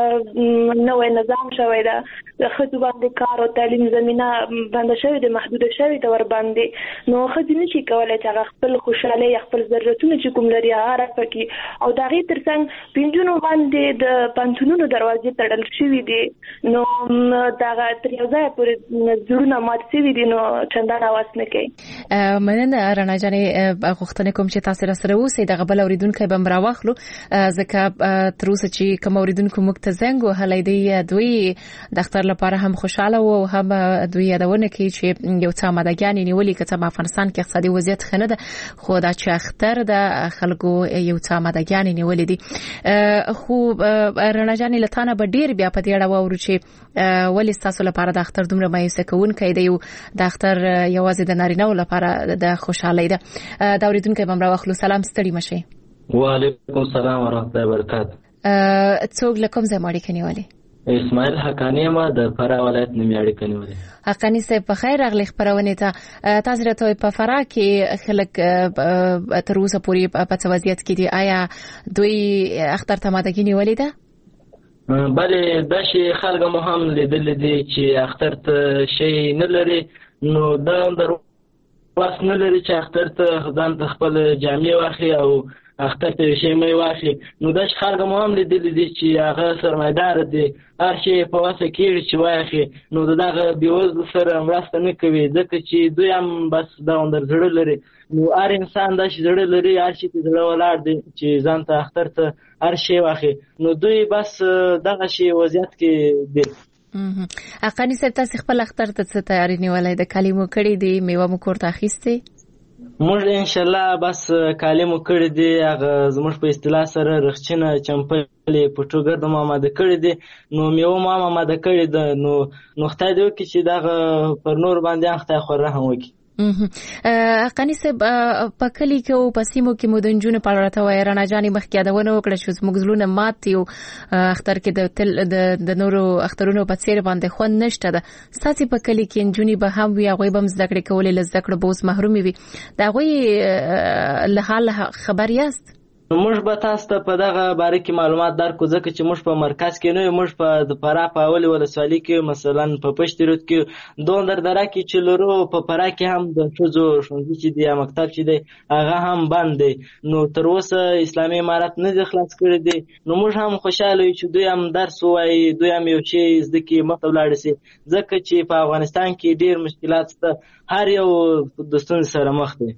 چې نوې نظام شوی دا خځو باندې کار او تعلیم زمينه باندې شوی د محدود شوی د ور باندې نو خځې نشي کولای چې خپل خوشاله خپل ضرورتونه چې کوم لري هغه پکې او دا غي ترڅنګ پینځونو باندې د پانتونونو دروازې تړل شوې دي نو دا تر یو ځای پورې زړونه مات شوي دي نو چندان اواز نه کوي مننه رڼا جانې غوښتنه کوم چې تاسو سره اوسئ د غبل اوریدونکو به مراوخلو ځکه تر اوسه چې کوم اوریدونکو موږ ته زنګ وهلی دی دوی د اختر لپاره هم خوشاله وو هم دوی یادونه کوي چې یو څه مادګیان نیولې کته په افغانستان کې اقتصادي وضعیت خنه ده خو دا چې اختر د خلکو یو څه مادهګانې نیولې دي خو رڼا جان لتانه به ډیر بیا په دې اړه وورو چې ولې تاسو لپاره د اختر دومره مایوسه کوونکی دی د اختر یوازې د نارینه لپاره د خوشحالۍ ده دا اوریدونکو به مرا واخلو سلام ستړي مشه وعلیکم السلام ورحمت الله وبرکاته څوک لکم زه ماړی کنيواله اسماعیل حقانی ما د فراه ولایت نمیاړي کنيواله حقانی صاحب په خیر اغلی خبرونه ته تاسو راته په فراه کې خلک تر اوسه پورې په څه وضعیت کې دي آیا دوی اختر ته مادهګینی ولیده بله د شي خلک مو هم لیدل دي چې اختر ته شي نه لري نو دا درو واس نه لري چې اختر ته ځان ته خپل جامع واخلي او اختر ته شي مې واخلي نو د خلک مو هم لیدل دي چې هغه سرمایدار دي هر شي په واسه کې چې واخلي نو دغه بیوز سره مرسته نه کوي ځکه چې دوی هم بس دا اندر زړه لري نو هر انسان د زړه لري هر شي ته زړه ولاړ دي چې ځان ته اختر ته هر شي واخلي نو دوی بس دغه شي وضعیت کې دي اقانی صاحب تاسو خپل اختر ته څه تیاری نیولای د کلمو کړی دی میوه مو کوړه اخیسته موږ ان شاء الله بس کلمو کړی دی هغه زموږ په اصطلاح سره رخصینه چمپلې پټوګر د ماماده کړی دی نو میوه ماماده کړی دی نو خدای دې وکړي چې دغه پر نور باندې خدای خو رحم وکړي اقانی صاحب په کلی کې او په سیمو کې مدنجونه پړراته وای رڼا جانې مخکې یادونه وکړه چې زموږ زلونه مات یو اختر کې د نورو اخترونو په څیر باندې خو نشته ده ساتي په کلی کې انجونی به هم وي هغه به زده کړې کولې لزده کړه بوس محرومي وي دا غوي له حال خبر یاست موږ به تاسو ته په دغه باره کې معلومات درکو ځکه چې موږ په مرکز کې نه موږ په فراه په اول ولسوالۍ کې مثلا په پشت رود کې دوه دره کې چې لرو په فراه کې هم د شوزو ښوونځي چې دی مکتب چې دی هغه هم بند دی نو تر اوسه اسلامي امارت نه دی خلاص کړی دی نو موږ هم خوشاله یو چې دوی هم درس وایي دوی هم یو شی زده کې مخ ته ولاړ شي ځکه چې په افغانستان کې ډیر مشکلات شته هر یو د ستونزې سره مخ دی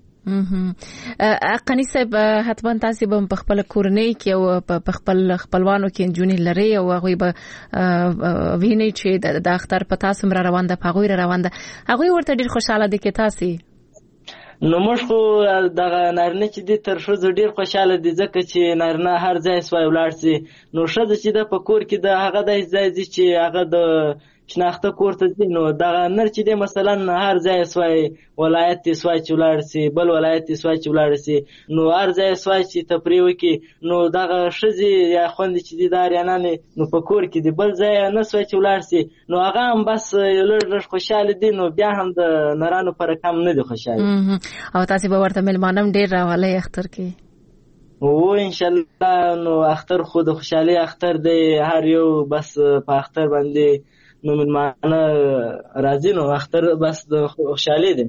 اقانی صاحب حتما تاسو به په خپل کورنۍ کې او په خپل خپلوانو کې انجونی لري او هغه به ویني چې د اختر په تاسو مر روان ده په غوړ روان ده هغه ورته ډیر خوشاله دي کې تاسو نو موږ خو دغه نارنه چې د تر شو ډیر خوشاله دي ځکه چې نارنه هر ځای سوای ولاړ سي نو شته چې د په کور کې د هغه د ځای چې هغه د شناخته کورته دي نو دغه نر چې دی مثلا هر ځای سوای ولایت تی سوای چولار سي بل ولایت تی سوای چولار سي نو هر ځای سوای چې تفریح وکي نو دغه شزي یا خوند چې دي داریانه نو په کور کې دی بل ځای نه سوای چولار سي نو هغه هم بس لږ خوشاله دي نو بیا هم د نرانو پر کم نه دي خوشاله او تاسو به ورته ملمانم ډیر راولای اختر کې او ان شاء الله نو اختر خود خوشالي اختر دی هر یو بس په اختر باندې نو ملمانه راځي نو اختر بس د خوشالي دي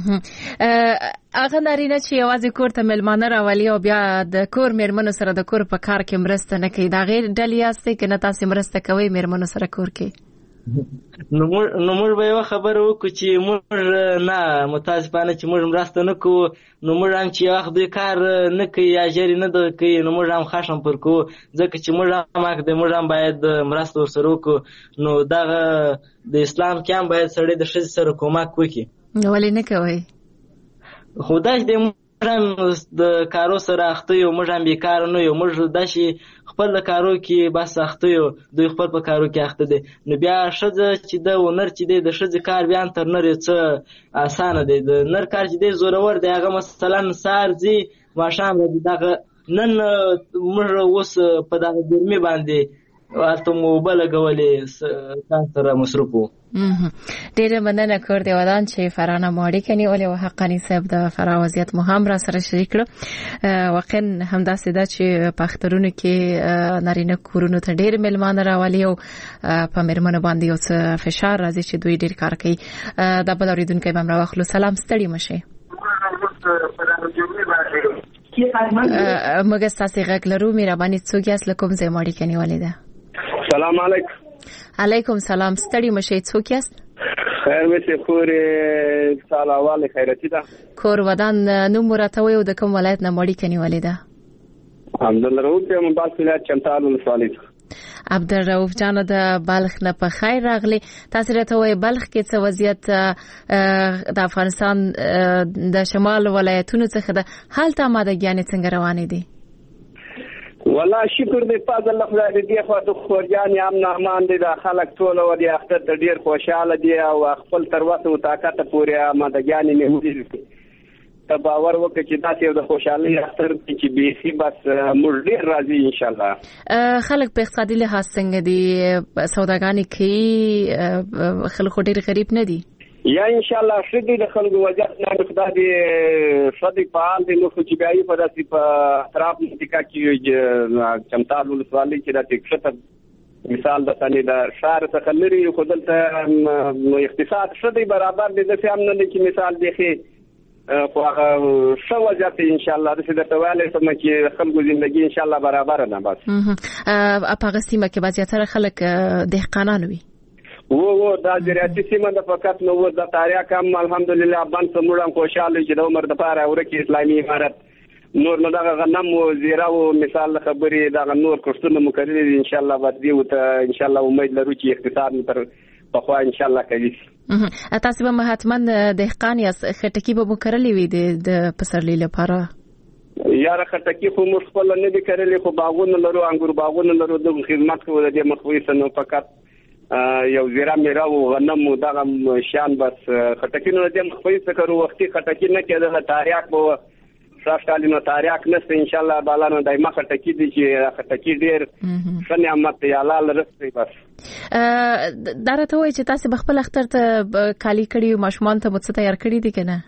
اغه نارینه چې یوازې کور ته ملمانه راولي او بیا د کور میرمنو سره د کور په کار کې مرسته نه کوي دا غیر ډلې است چې نه تاسو مرسته کوي میرمنو سره کور کې نو موږ به یو خبر وکړو چې موږ نه متاسفانه چې موږ مرسته نه کوو نو موږ هم چې وخت دوی کار نه کوي یا جری نه کوي نو موږ هم خشم پر کوو ځکه چې موږ هم حق دی موږ هم باید مرسته ورسره وکړو نو دغه د اسلام کې هم باید سړی د ښځې سره کومک وکړي نو ولې نه کوي خدای دې موږ هم د کارو سره اخته یو موږ هم بیکار نه یو موږ داسې خپل د کارو کې بس اخته یو دوی خپل په کارو کې اخته دي نو بیا ښځه چې د ونر چې دی د ښځې کار بیا تر نر څه اسانه دی د نر کار چې دی زورور دی هغه مثلا سار زی ماښام دی دغه نن موږ اوس په دغه ګرمي باندې البته موبایل غولې ځان سره مصروف وو ډیره مننه کور دی ودان چې فرانه ماړی کني او حقانی صاحب د فرا وضعیت مهم را سره شریک کړ واقعا همداسې ده چې په اخترونو کې نارینه کورونو ته ډیر ملمانه راولي او په میرمنو باندې یو څه فشار راځي چې دوی ډیر کار کوي د بل اوریدونکو به امر واخلو سلام ستړي مشه مګر تاسو غږ لرو مهرباني څوک یاست لکم زه ماړی کني ولیدا سلام علیکم علیکم سلام ستړي مشه څوک یاست خیر مشه خور سلامواله خیرتی ده کور ودان نو مرته وي د کوم ولایت نه ماړی کني ولیدا الحمدلله روته مبارک ولایت چمتال ولسوالۍ عبدالرؤف جان د بلخ نه په خیر راغلی. تاسو راته وایي بلخ کې څه وضعیت د افغانستان د شمال ولایتونو څخه د هلته مادهګیانې څنګه روانې دي؟ والله شکر دې پاز الله خدای دې خو د خورجان یم نعمان دې د خلک ټول و دې اختر ته ډیر خوشاله دي او خپل تر وسه طاقت پورې مادهګیانې نه وځي. ته باور وکړه چې دا یو د خوشحالي اختر چې بيخي بس موږ ډیر راځي ان شاء الله. خلک په اقتصادي لحاظ څنګه دي؟ سوداګانې کوي؟ خلک ډیر غریب نه دي؟ یا ان شاء الله شدي د خلکو وجه نه خدای دې صدې فعال دي نو چې بیا په داسې په اطراف منطقه کې چمتال ولسوالۍ کې د ټیکټ مثال د ثاني د شهر څخه لري خو دلته اقتصاد شدي برابر دي د سم نه چې مثال دی خو شو وجه ان شاء الله د دې توالې سم چې خلکو ژوندۍ ان شاء الله برابر نه بس. په غسیمه کې بعضی تر خلک دهقانان وي. و دا زراعتي سیمه د فقط نو د تاریخ هم الحمدلله بند سموړم خوشاله چې د عمر د پاره ورکی اسلامي امارت نور نو دا غنم او زیرا او مثال خبرې دا نور کوښتنه مکرر ان شاء الله باندې او ته ان شاء الله امید لرو چې اقتصاد تر په خو ان شاء الله کوي. تاسو به مهاتمن دهقان یا خټکی به مکرلې وي د پسرلی لپاره؟ یاره خټکی خو موږ خپل نه دي کړلې خو باغونه لرو انګور باغونه لرو د خدمت کوو د مخوي سنو فقط یو زیرا میرا او غنم او دغه شان بس خټکی نو د مخوي څخه وختي خټکی نه کېده تاریخ به شاشالینو تاریخ نشته ان شاء الله بالانو دایمه خټکی دي چې خټکی ډیر ښه نعمت دی الله رسي بس. درته وایي چې تاسو بخپل اختر ته کالی کړی ماشومان ته مڅ تیار کړی دي کنه؟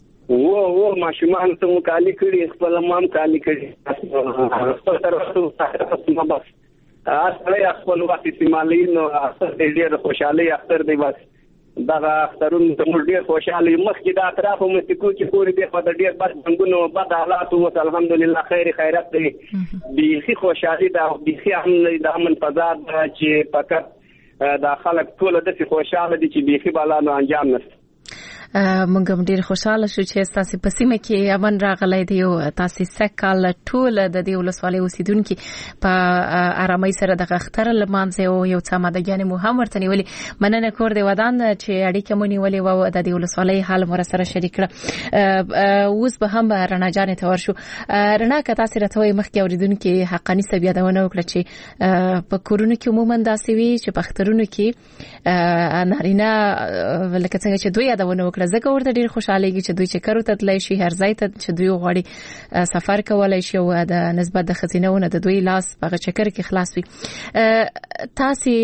و ماشومان ته کالی کړی خپل مام کالی کړی خپل طرفه بس اصلي خپل وخت استعمالین او ډېر خوشاله اختر دی بس دا اخترون ته موږ ډېر خوشاله مخکې د اطراف مستکو چې پوری دی په ډېر بد څنګهونو بد حالات او الحمدلله خیرات دی بيخي خوشاله دا بيخي د امن فضا چې فقط د خلک ټول د خوشاله دي چې بيخي بالانو انجام نشته. موږ هم ډیر خوشاله شو چې تاسو په سیمه کې امن راغلی دی او تاسو سکهال ټول د دې ولسوالۍ اوسیدونکو په آرامۍ سره د اختر لمانځي او یو څه مادهګانې مو هم ورته نیولې. مننه کور دی ودان چې اړیکه مو نیولې او د دې ولسوالۍ حال مو سره شریک کړ. اوس به هم رڼا جان ته ورشو. رڼا که تاسو راته وایي مخکې اوریدونکو حقانی سبي یادونه وکړه چې په کورونو کې عموما داسې وي چې په اخترونو کې نارینه لکه څنګه چې دوی یادونه وکړه زګه ورته ډیر خوشالهږي چې دوی چې کارو ته تللی شي هر ځای ته چې دوی غواړي سفر کولای شي او د نسبت د خزینهونه د دوی لاس په چکر کې خلاص وي. تاسو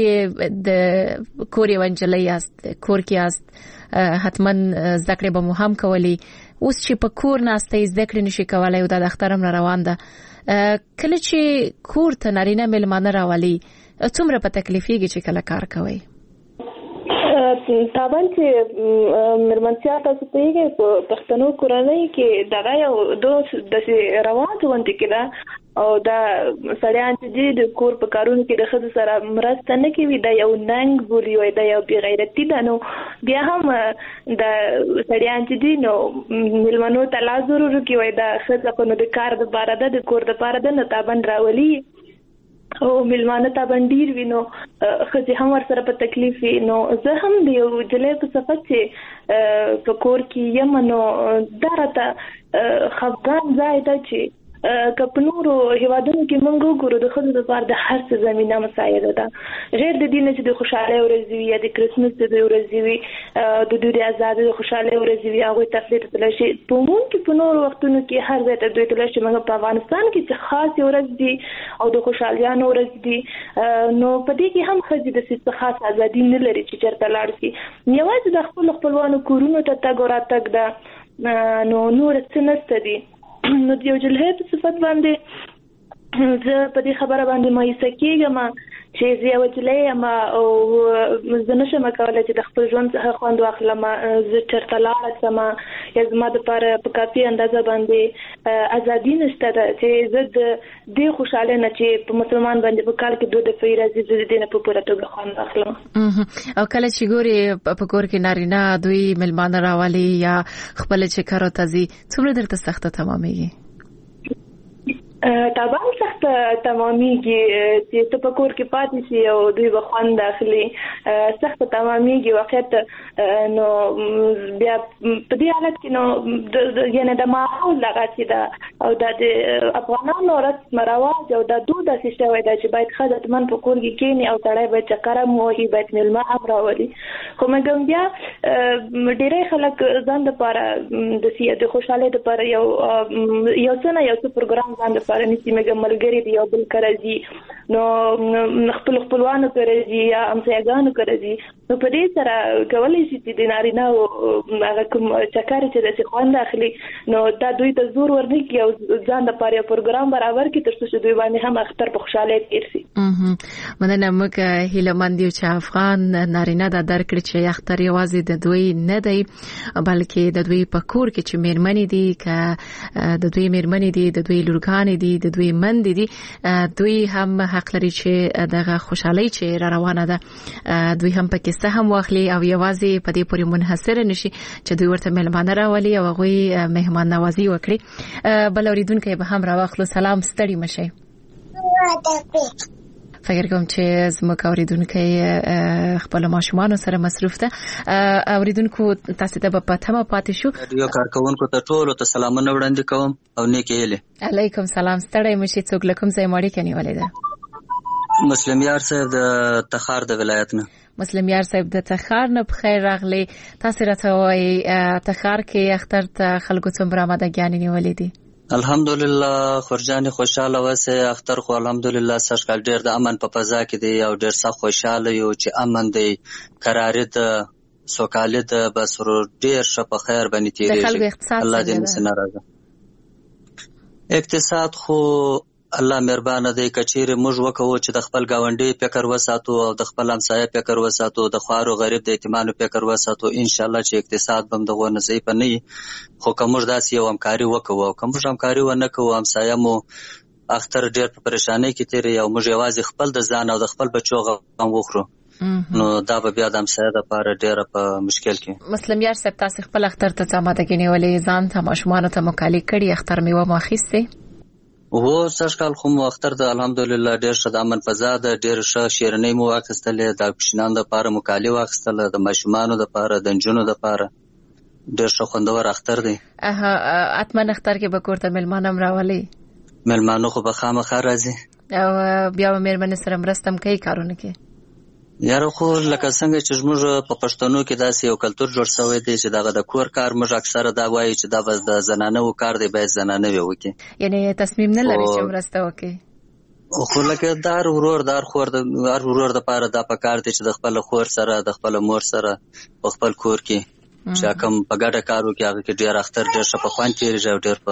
د کور ونجلې یاست کور کې یاست حتما ذکر به مو هم کولی اوس چې په کور ناسته ذکر نشي کولای او د اخترم روان ده کله چې کور ته نارینه ملمانه راولي څومره په تکلیفيږي چې کله کار کوي؟ طبعا چې مرمنځیا تاسو پیږي په پښتنو کورنۍ کې دغه یو د رواج ونت کې دا او دا سړیان چې د کور په کارونو کې د خځو سره مرسته نه کوي دا یو ننګ بولی وي دا یو بی غیرتی ده. نو بیا هم د سړیان چې دي نو ملمنو ته لا ضروري کوي دا خځه په نو د کار د بار د کور د بار د نه تابن راولي او ملمانه ته باندې وینو خځه هم ور سره په تکلیف نو زه هم دی جلې په صفت چې په کور کې یم نو درته خفقان زائد چې کپنورو هوادونو کې مونږ ګورو د خځو لپاره د هر څه زمينه مساعده ده غیر د دین چې د خوشاله ورځ وي یا د کرسمس د ورځ وي د دوی آزاد د خوشاله ورځ وي هغه تفریح تل شي په مونږ کې په نور وختونو کې هر ځای ته دوی تل شي موږ په افغانستان کې چې خاص ورځ دي او د خوشاليانو ورځ دي نو په دې کې هم خځې د څه خاص ازادي نه لري چې چرته لاړ شي یوازې د خپل خپلوانو کورونو ته تګ او راتګ ده نو نور څه نشته دي. نو د یو جلهې په صفت باندې زه په دې خبره باندې مایوسه کېږم چې زه یو جلهې یم او زه نشم کولی چې د خپل ژوند څخه خوند واخلم زه چېرته لاړه شم یا زما دپاره په کافي اندازه باندې ازادي نشته ده چې زه د دې خوشحالۍ نه چې په مسلمان باندې په کال کې 2 دفعې راځي زه د دې نه په پوره توګه خوند واخلم. او کله چې ګورې په کور کې نارینه دوی ملمانه راولي یا خپل چې کارو ته ځي څومره درته سخته تمامېږي؟ طبعا سخت تماميږي چې ته په کور کې پاتې شي او دوی به خوند داخلي سخت تماميږي وخت نو بیا په دې حالت کې نو یعنی د ماحول لغه چې دا او د افغانانو رسم رواج او د دود څه شوی دا چې باید خدمتمن په کور کې کینی او تړای به چکرې موهي باید ملما امراولي خو مګم بیا ډېرې خلک ځان لپاره د سیاده خوشاله لپاره یو څه پروګرام ځان لپاره نسی مګملګری دی او بل کرځي نو خپلوانو کرځي یا امسایګانو کرځي نو په دې سره کولای شي چې د نارینه او هغه کوم چکر چې د خوند داخلي نو دا دوی ته زور ورنکي او ځان لپاره یو پروګرام برابر کړي ترڅو چې دوی باندې هم اختر په خوشاله تیر شي مننه موږ هیله مند یو چې افغان نارینه د درکړي چې اختر یوازې د دوی نه دی بلکې د دوی په کور کې چې میرمنې دي که د دوی میرمنې دي د دوی لورګانې دي د دوی مند دي دوی هم حق لري چې دغه خوشحالي چې روانه ده دوی هم پکې سهم واخلي او یوازې په دې پورې منحصر نشي چې دوی ورته مهمانه راولي او هغه مهمان نوازي وکړي بل اوریدونکو به هم راوخلو سلام ستړي مشه فکر کوم چې زموږ اوریدونکو خپل ماشومان سره مصروف ده اوریدونکو تاسو ته په پاتمه پاتې شو یو کارکونکو ته ټول ته سلامونه وړاندې کوم او نیک هیله علیکم سلام ستړی مشه څوک لکم ځای ماړی کني ولې ده مسلم یار صاحب د تخار د ولایت نه مسلم یار صاحب د تخار نه بخیر راغلی تاسو راته وایي تخار کې اختر ته خلکو څومره آمادګیانې نیولې دي الحمدلله خورجان خوشاله وسه اختر خو الحمدلله سرکال ډیر د امن په فضا کې دی او ډیر څه خوشاله یو چې امن دی قرار ده سوکاله ده بس ډیر شه په خیر باندې تیریږي الله دې نسنه راځي اقتصاد خو الله مهربان دی کچیر موږ وکړو چې د خپل گاونډي فکر وساتو او د خپل همسایه فکر وساتو د خوارو غریب د یتیمانو فکر وساتو ان شاء الله چې اقتصاد بم دغه نصیب نه خو کوم داس یو همکاري وکړو کوم همکاري ونه کوو همسایه مو اختر ډیر په پریشانی کې تیری او موږ یوازې خپل د ځان او د خپل بچو غم وخورو نو دا به بیا د همسایه لپاره ډیر په مشکل کې مسلم یار صاحب تاسو خپل اختر ته آمادګي نیولې ځان ته ماشومان ته مکالي کړي اختر میوه ماخیسته هو سرکال خو مو اختر د الحمدلله ډیر ښه د امن فضا ده ډیر ښه شیرنۍ مو واخیستلې د کوچنیانو لپاره مکالي واخیستله د ماشومانو لپاره د نجونو لپاره ډیر ښه خوندور اختر دی اتمن اختر کې به کورته ملمانم راولي ملمانو خو به خامخا راځي او بیا به مېرمنې سره مرسته کوي کارونه کې یاره خو لکه څنګه چې موږ په پښتنو کې داسې یو کلتور جوړ شوی دی چې دغه د کور کار موږ اکثره دا وایي چې دا بس د زنانه و کار دی باید زنانه وکړي یعنی تصمیم نه لري چې مرسته وکړي خو لکه دار ورور د پاره دا په کار دی چې د خپل خور سره د خپل مور سره په خپل کور کې چې کوم په ګډه کارو کې هغه کې ډیر اختر ډیر ښه په خوان تیریږي او ډیر په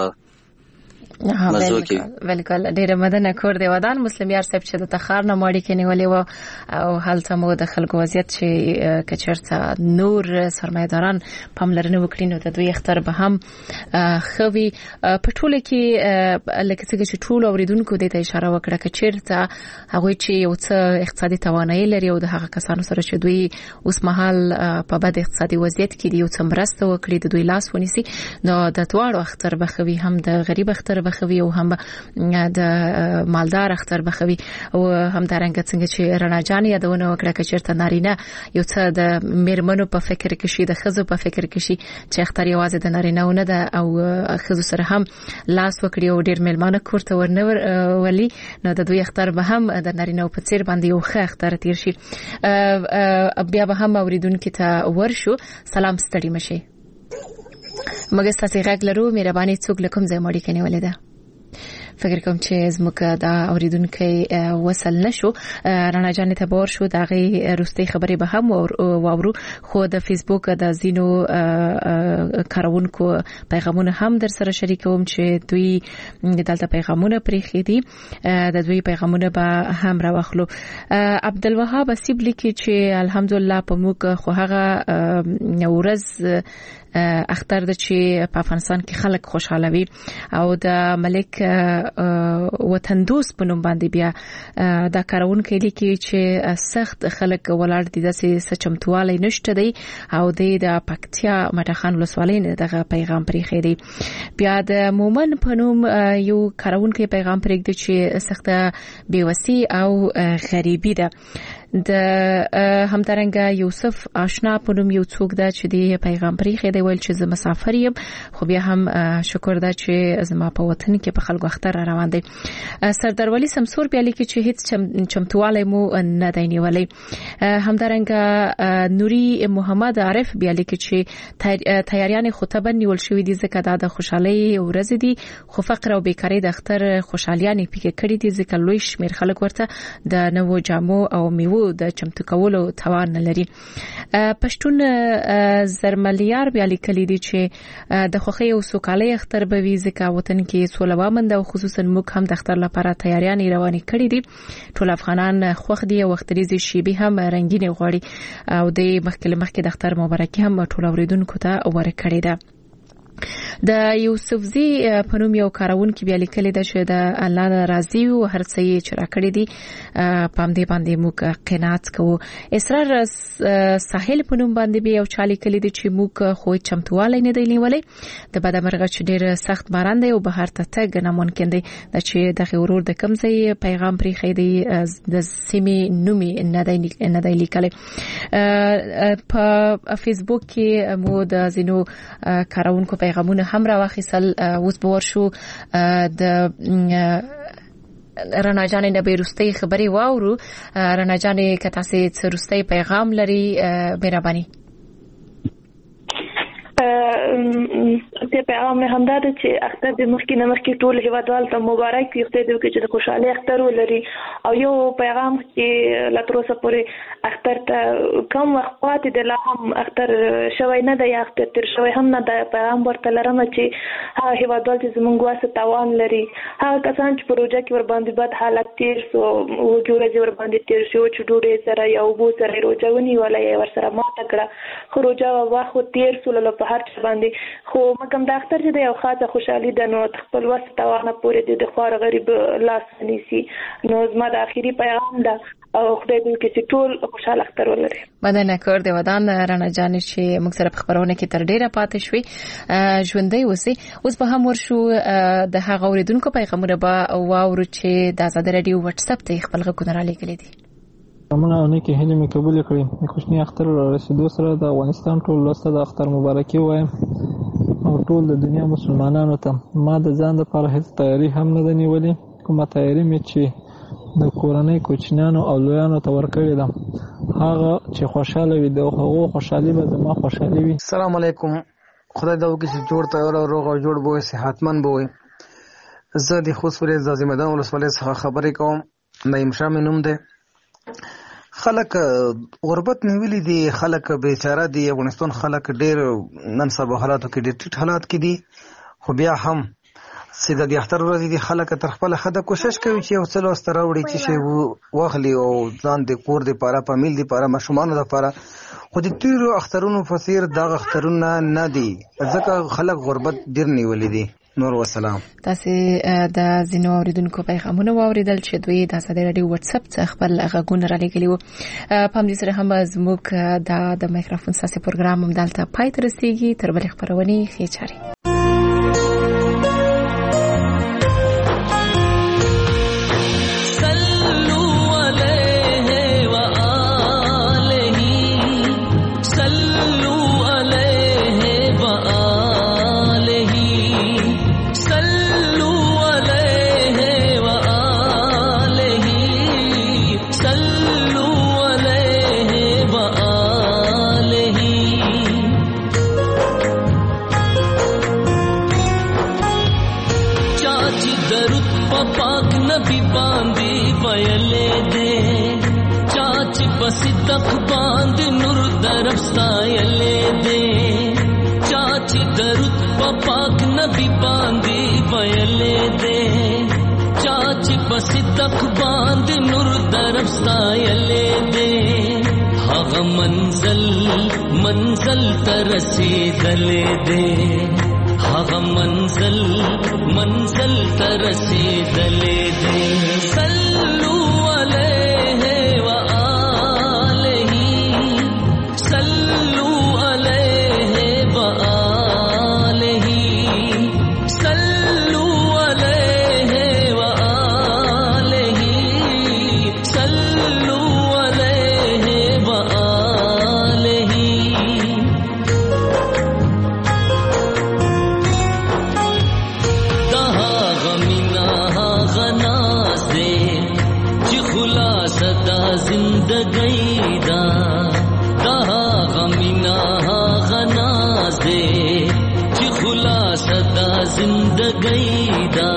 بالکل ډیره مدنه کور دی ودان مسلم یار صاحب چې د تخار نه ماړی کې نیولې و او هلته مو د خلکو وضعیت چې کچرته نور سرمایداران پاملرنه وکړي نو د دوی اختر به هم خوي په ټوله کې لکه څنګه چې ټول اوریدونکو د ته اشاره وکړه کچرته هغه چې یو څه اقتصادي توانایي لري او د هغه کسانو سره چې دوی اوس مهال په بد اقتصادي وضعیت کې دی یو څه مرسته وکړي د دوی لاس ونیسي نو د دواړو اختر به خوي هم د غریب اختر بخوي او هم د مالدار اختر بخوي او هم درنګ څنګه چې رڼا جان یادونه وکړه چې چیرته نارینه یو څه د میرمنو په فکر کې شي د خزو په فکر کې شي چې اختر یوازې د نارینه ونه ده او خزو سره هم لاس وکړي او ډیر میلمانه کوړه ورنور ولي نو د دوی اختر به هم د نارینه په څیر باندې یو ښه اختر تیر شي بیا به هم اوریدونکو ته ورشو سلام ستړي مشه مګر تاسو غږ لرو مهرباني څوک لکم ځای ماړی کني ولې ده فکر کوم چې زموږ دا اوریدونکو وصل نشو رڼا جان ته بور شو دا غي روستي خبرې به هم واورو خو د فیسبوک د زینو کارونکو پیغامونه هم در سره شریکوم چې دوی دلته پیغامونه پرېخي دي د دوی پیغامونه به هم راوخلو عبدالوهاب اسیب لیکي چې الحمدلله په موږ خو هغه ورځ اختر د چې په افغانستان کې خلک خوشاله وي او د ملک وطن دوست په نوم باندې بیا دا کارونکو لیکي چې سخت خلک ولاړ دي داسې سچمتواله نشته دی او د پکتیا مټخان ولسوالۍ دغه پیغام پرې دی. بیا د مومن په نوم یو کارونکو پیغام پرې دی چې سخت بیوسی او غریبی ده. د همدارنګه یوسف آشنا په نوم یو څوک ده چې د پیغام پرې دی ویل چې زه مسافر یم خو بیا هم شکر ده چې زما په وطن کې په خلکو اختر روان دي. سردار ولی سمسور بیا لیکي چې هیڅ چمتواله مو نه دی نیولې. همدارنګه نوري محمد عارف بیا لیکي چې تیاریان خطبه نیول شوې دي ځکه دا د خوشحالي ورځ دي خو فقر او بیکاری د اختر خوشحالیانه پکې کړې دي ځکه لوی شمیر خلک ورته د نوو جامو او میوه د چمتو کولو توان لري. پښتون زرملیار بیا لیکلي دي چې د خوخي او سوکالۍ اختر به وي ځکه وطن کې سوله وامند او خصوصا موږ هم د اختر لپاره تیاریان روانې کړې دي. ټول افغانان خوښ دي او وختریزي شیبي هم رنگینه غوړي او د مخکې د اختر مبارکي هم ټول اوریدونکو ته ورکړې ده. د یوسفزی په نوم یو کارونکو بیا لیکلی ده چې د الله راضي او هر څه یې چې راکړي دي پام دې باندې موږ قناعت کوو. اسرار ساحل په نوم باندې بیا یو چا لیکلی دي چې موږ خو چمتواله نه دی نیولې د بدمرغه چې ډېر سخت باران دی او بهر ته تګ ناممکن دی چې د غورور د کمزې پیغام پرې خېدي د سیمې نومي نه دی لیکلی. په فیسبوک کې مو د زینو کارونکو پیغامونه هم راوخیسل. اوس به ورشو د رڼا جانې نه بیرستۍ خبري واورو. رڼا جانې که تاسو څرستۍ پیغام لري مهرباني. ته پیغام هم دا چې اختر د مخکې ټول هیوادوال ته مبارک وي خدای دې چې د خوشحالي اختر ولري او یو پیغام چې لا تر اوسه پورې اختر ته کم وخت پاتې دی لا هم اختر شوی نه دی اختر تر شوی هم نه دی پیغام ورته لرم چې هغه هیوادوال چې زمونږ واسه توان لري هغه کسان چې پروژه کې ور باندې بد حالت تیر سو او جوړه ور باندې تیر شو چې ډوډۍ سره یا وبو سره روزه ونیولای ور سره ماته کړه خو روزه واخو تیر سو له په هر څه باندې خو مګم د اختر چې د یو خاصه خوشحالي د نو خپل وسه توانه پورې د خوار غریب لاس نیسی نو زما د اخیری پیغام ده او خدای دې چې ټول خوشاله اختر ولري. مننه کور دی ودان رڼا جان چې موږ سره په خبرونه کې تر ډیره پاتې شوي ژوندۍ اوسې. اوس به هم ورشو د هغه اوریدونکو پیغامونه به واورو چې د آزاد رادیو واتس اپ ته خپل غوښتنه را لېږلې دي. موږ نه کې هلي مې قبول کړې د خوشنی اختر رسیدو سره د افغانستان ټول لاسته د اختر مبارکي وایم او ټول د دنیا مسلمانانو ته. ما د ځان لپاره هیڅ تیاری هم نه نیولې کومه تیاری مې چې د کورنۍ کوچنیانو او لویانو ته ورکړې ده هغه چې خوشاله وي د هغو خوشحالي به زما خوشحالي وي. السلام علیکم. خدای دا وکړي چې جوړ تیار او روغ او جوړ بوي صحتمند بوي. زه د خوست ولایت زازي میدان ولسوالۍ څخه خبرې کوم. نعیم شاه مې نوم دی. خلک غربت نیولې دي خلک بیچاره دي افغانستان خلک ډېر نن سبا حالاتو کې ډېر ټیټ حالات کې دي خو بیا هم سیده د اختر ورځې دي خلک تر خپل حده کوشش کوي چې یو څه لاسته راوړي چې شی واخلي او ځان د کور دپاره فامیل دپاره ماشومانو دپاره خو د تیرو اخترونو په څېر دغه اخترونه نه دي ځکه خلک غربت ډېر نیولې دي. نور وسلام. تاسو د زینو اوریدونکو پیغامونه واوریدل چې دوی د آزاد رادیو واتس اپ څخه خپل غږونه را لېږلي وو. په همدې سره هم زموږ د مایکروفون ساسي پروګرام هم دلته پای ته رسیږي. تر بلې خبرونې ښې چارې. सिद्दक बांध नूर दरफ सायले दे चाची दरुद पाक नबी बांधी बयले दे चाची बसिद्दक बांध नूर दरफ सायले दे हग मंजल तरसी दले दे هغه منزل ترسیدلې دې صلو علیه و آله صلو علیه و آله صلو علیه و آله صلو علیه و آله زندگی دا غمینا غناز دے چې خلاصه دا زندگی دا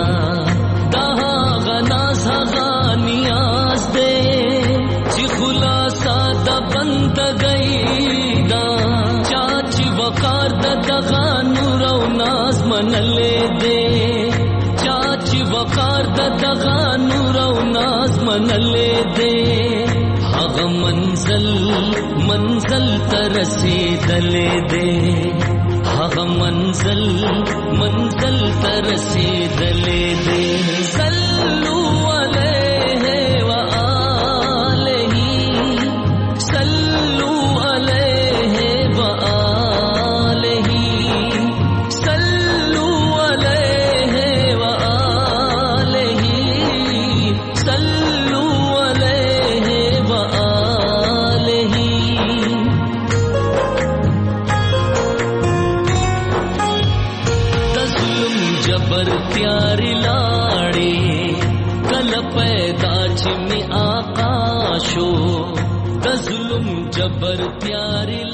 غناز غانیاز دے چې خلاصه دا بندگی دا چاچ وقار دغه نور او ناز منلې دے چاچ وقار دغه نور او ناز منلې دے هغه منزل ترسیدلې دې هغه منزل ترسیدلې دې صلو علیه و آله صلو علیه و آله صلو علیه و آله صلو علیه و آله تظلم جبر تیاری لاړې کله پیدا چې می آقا شو تظلم جبر تیاری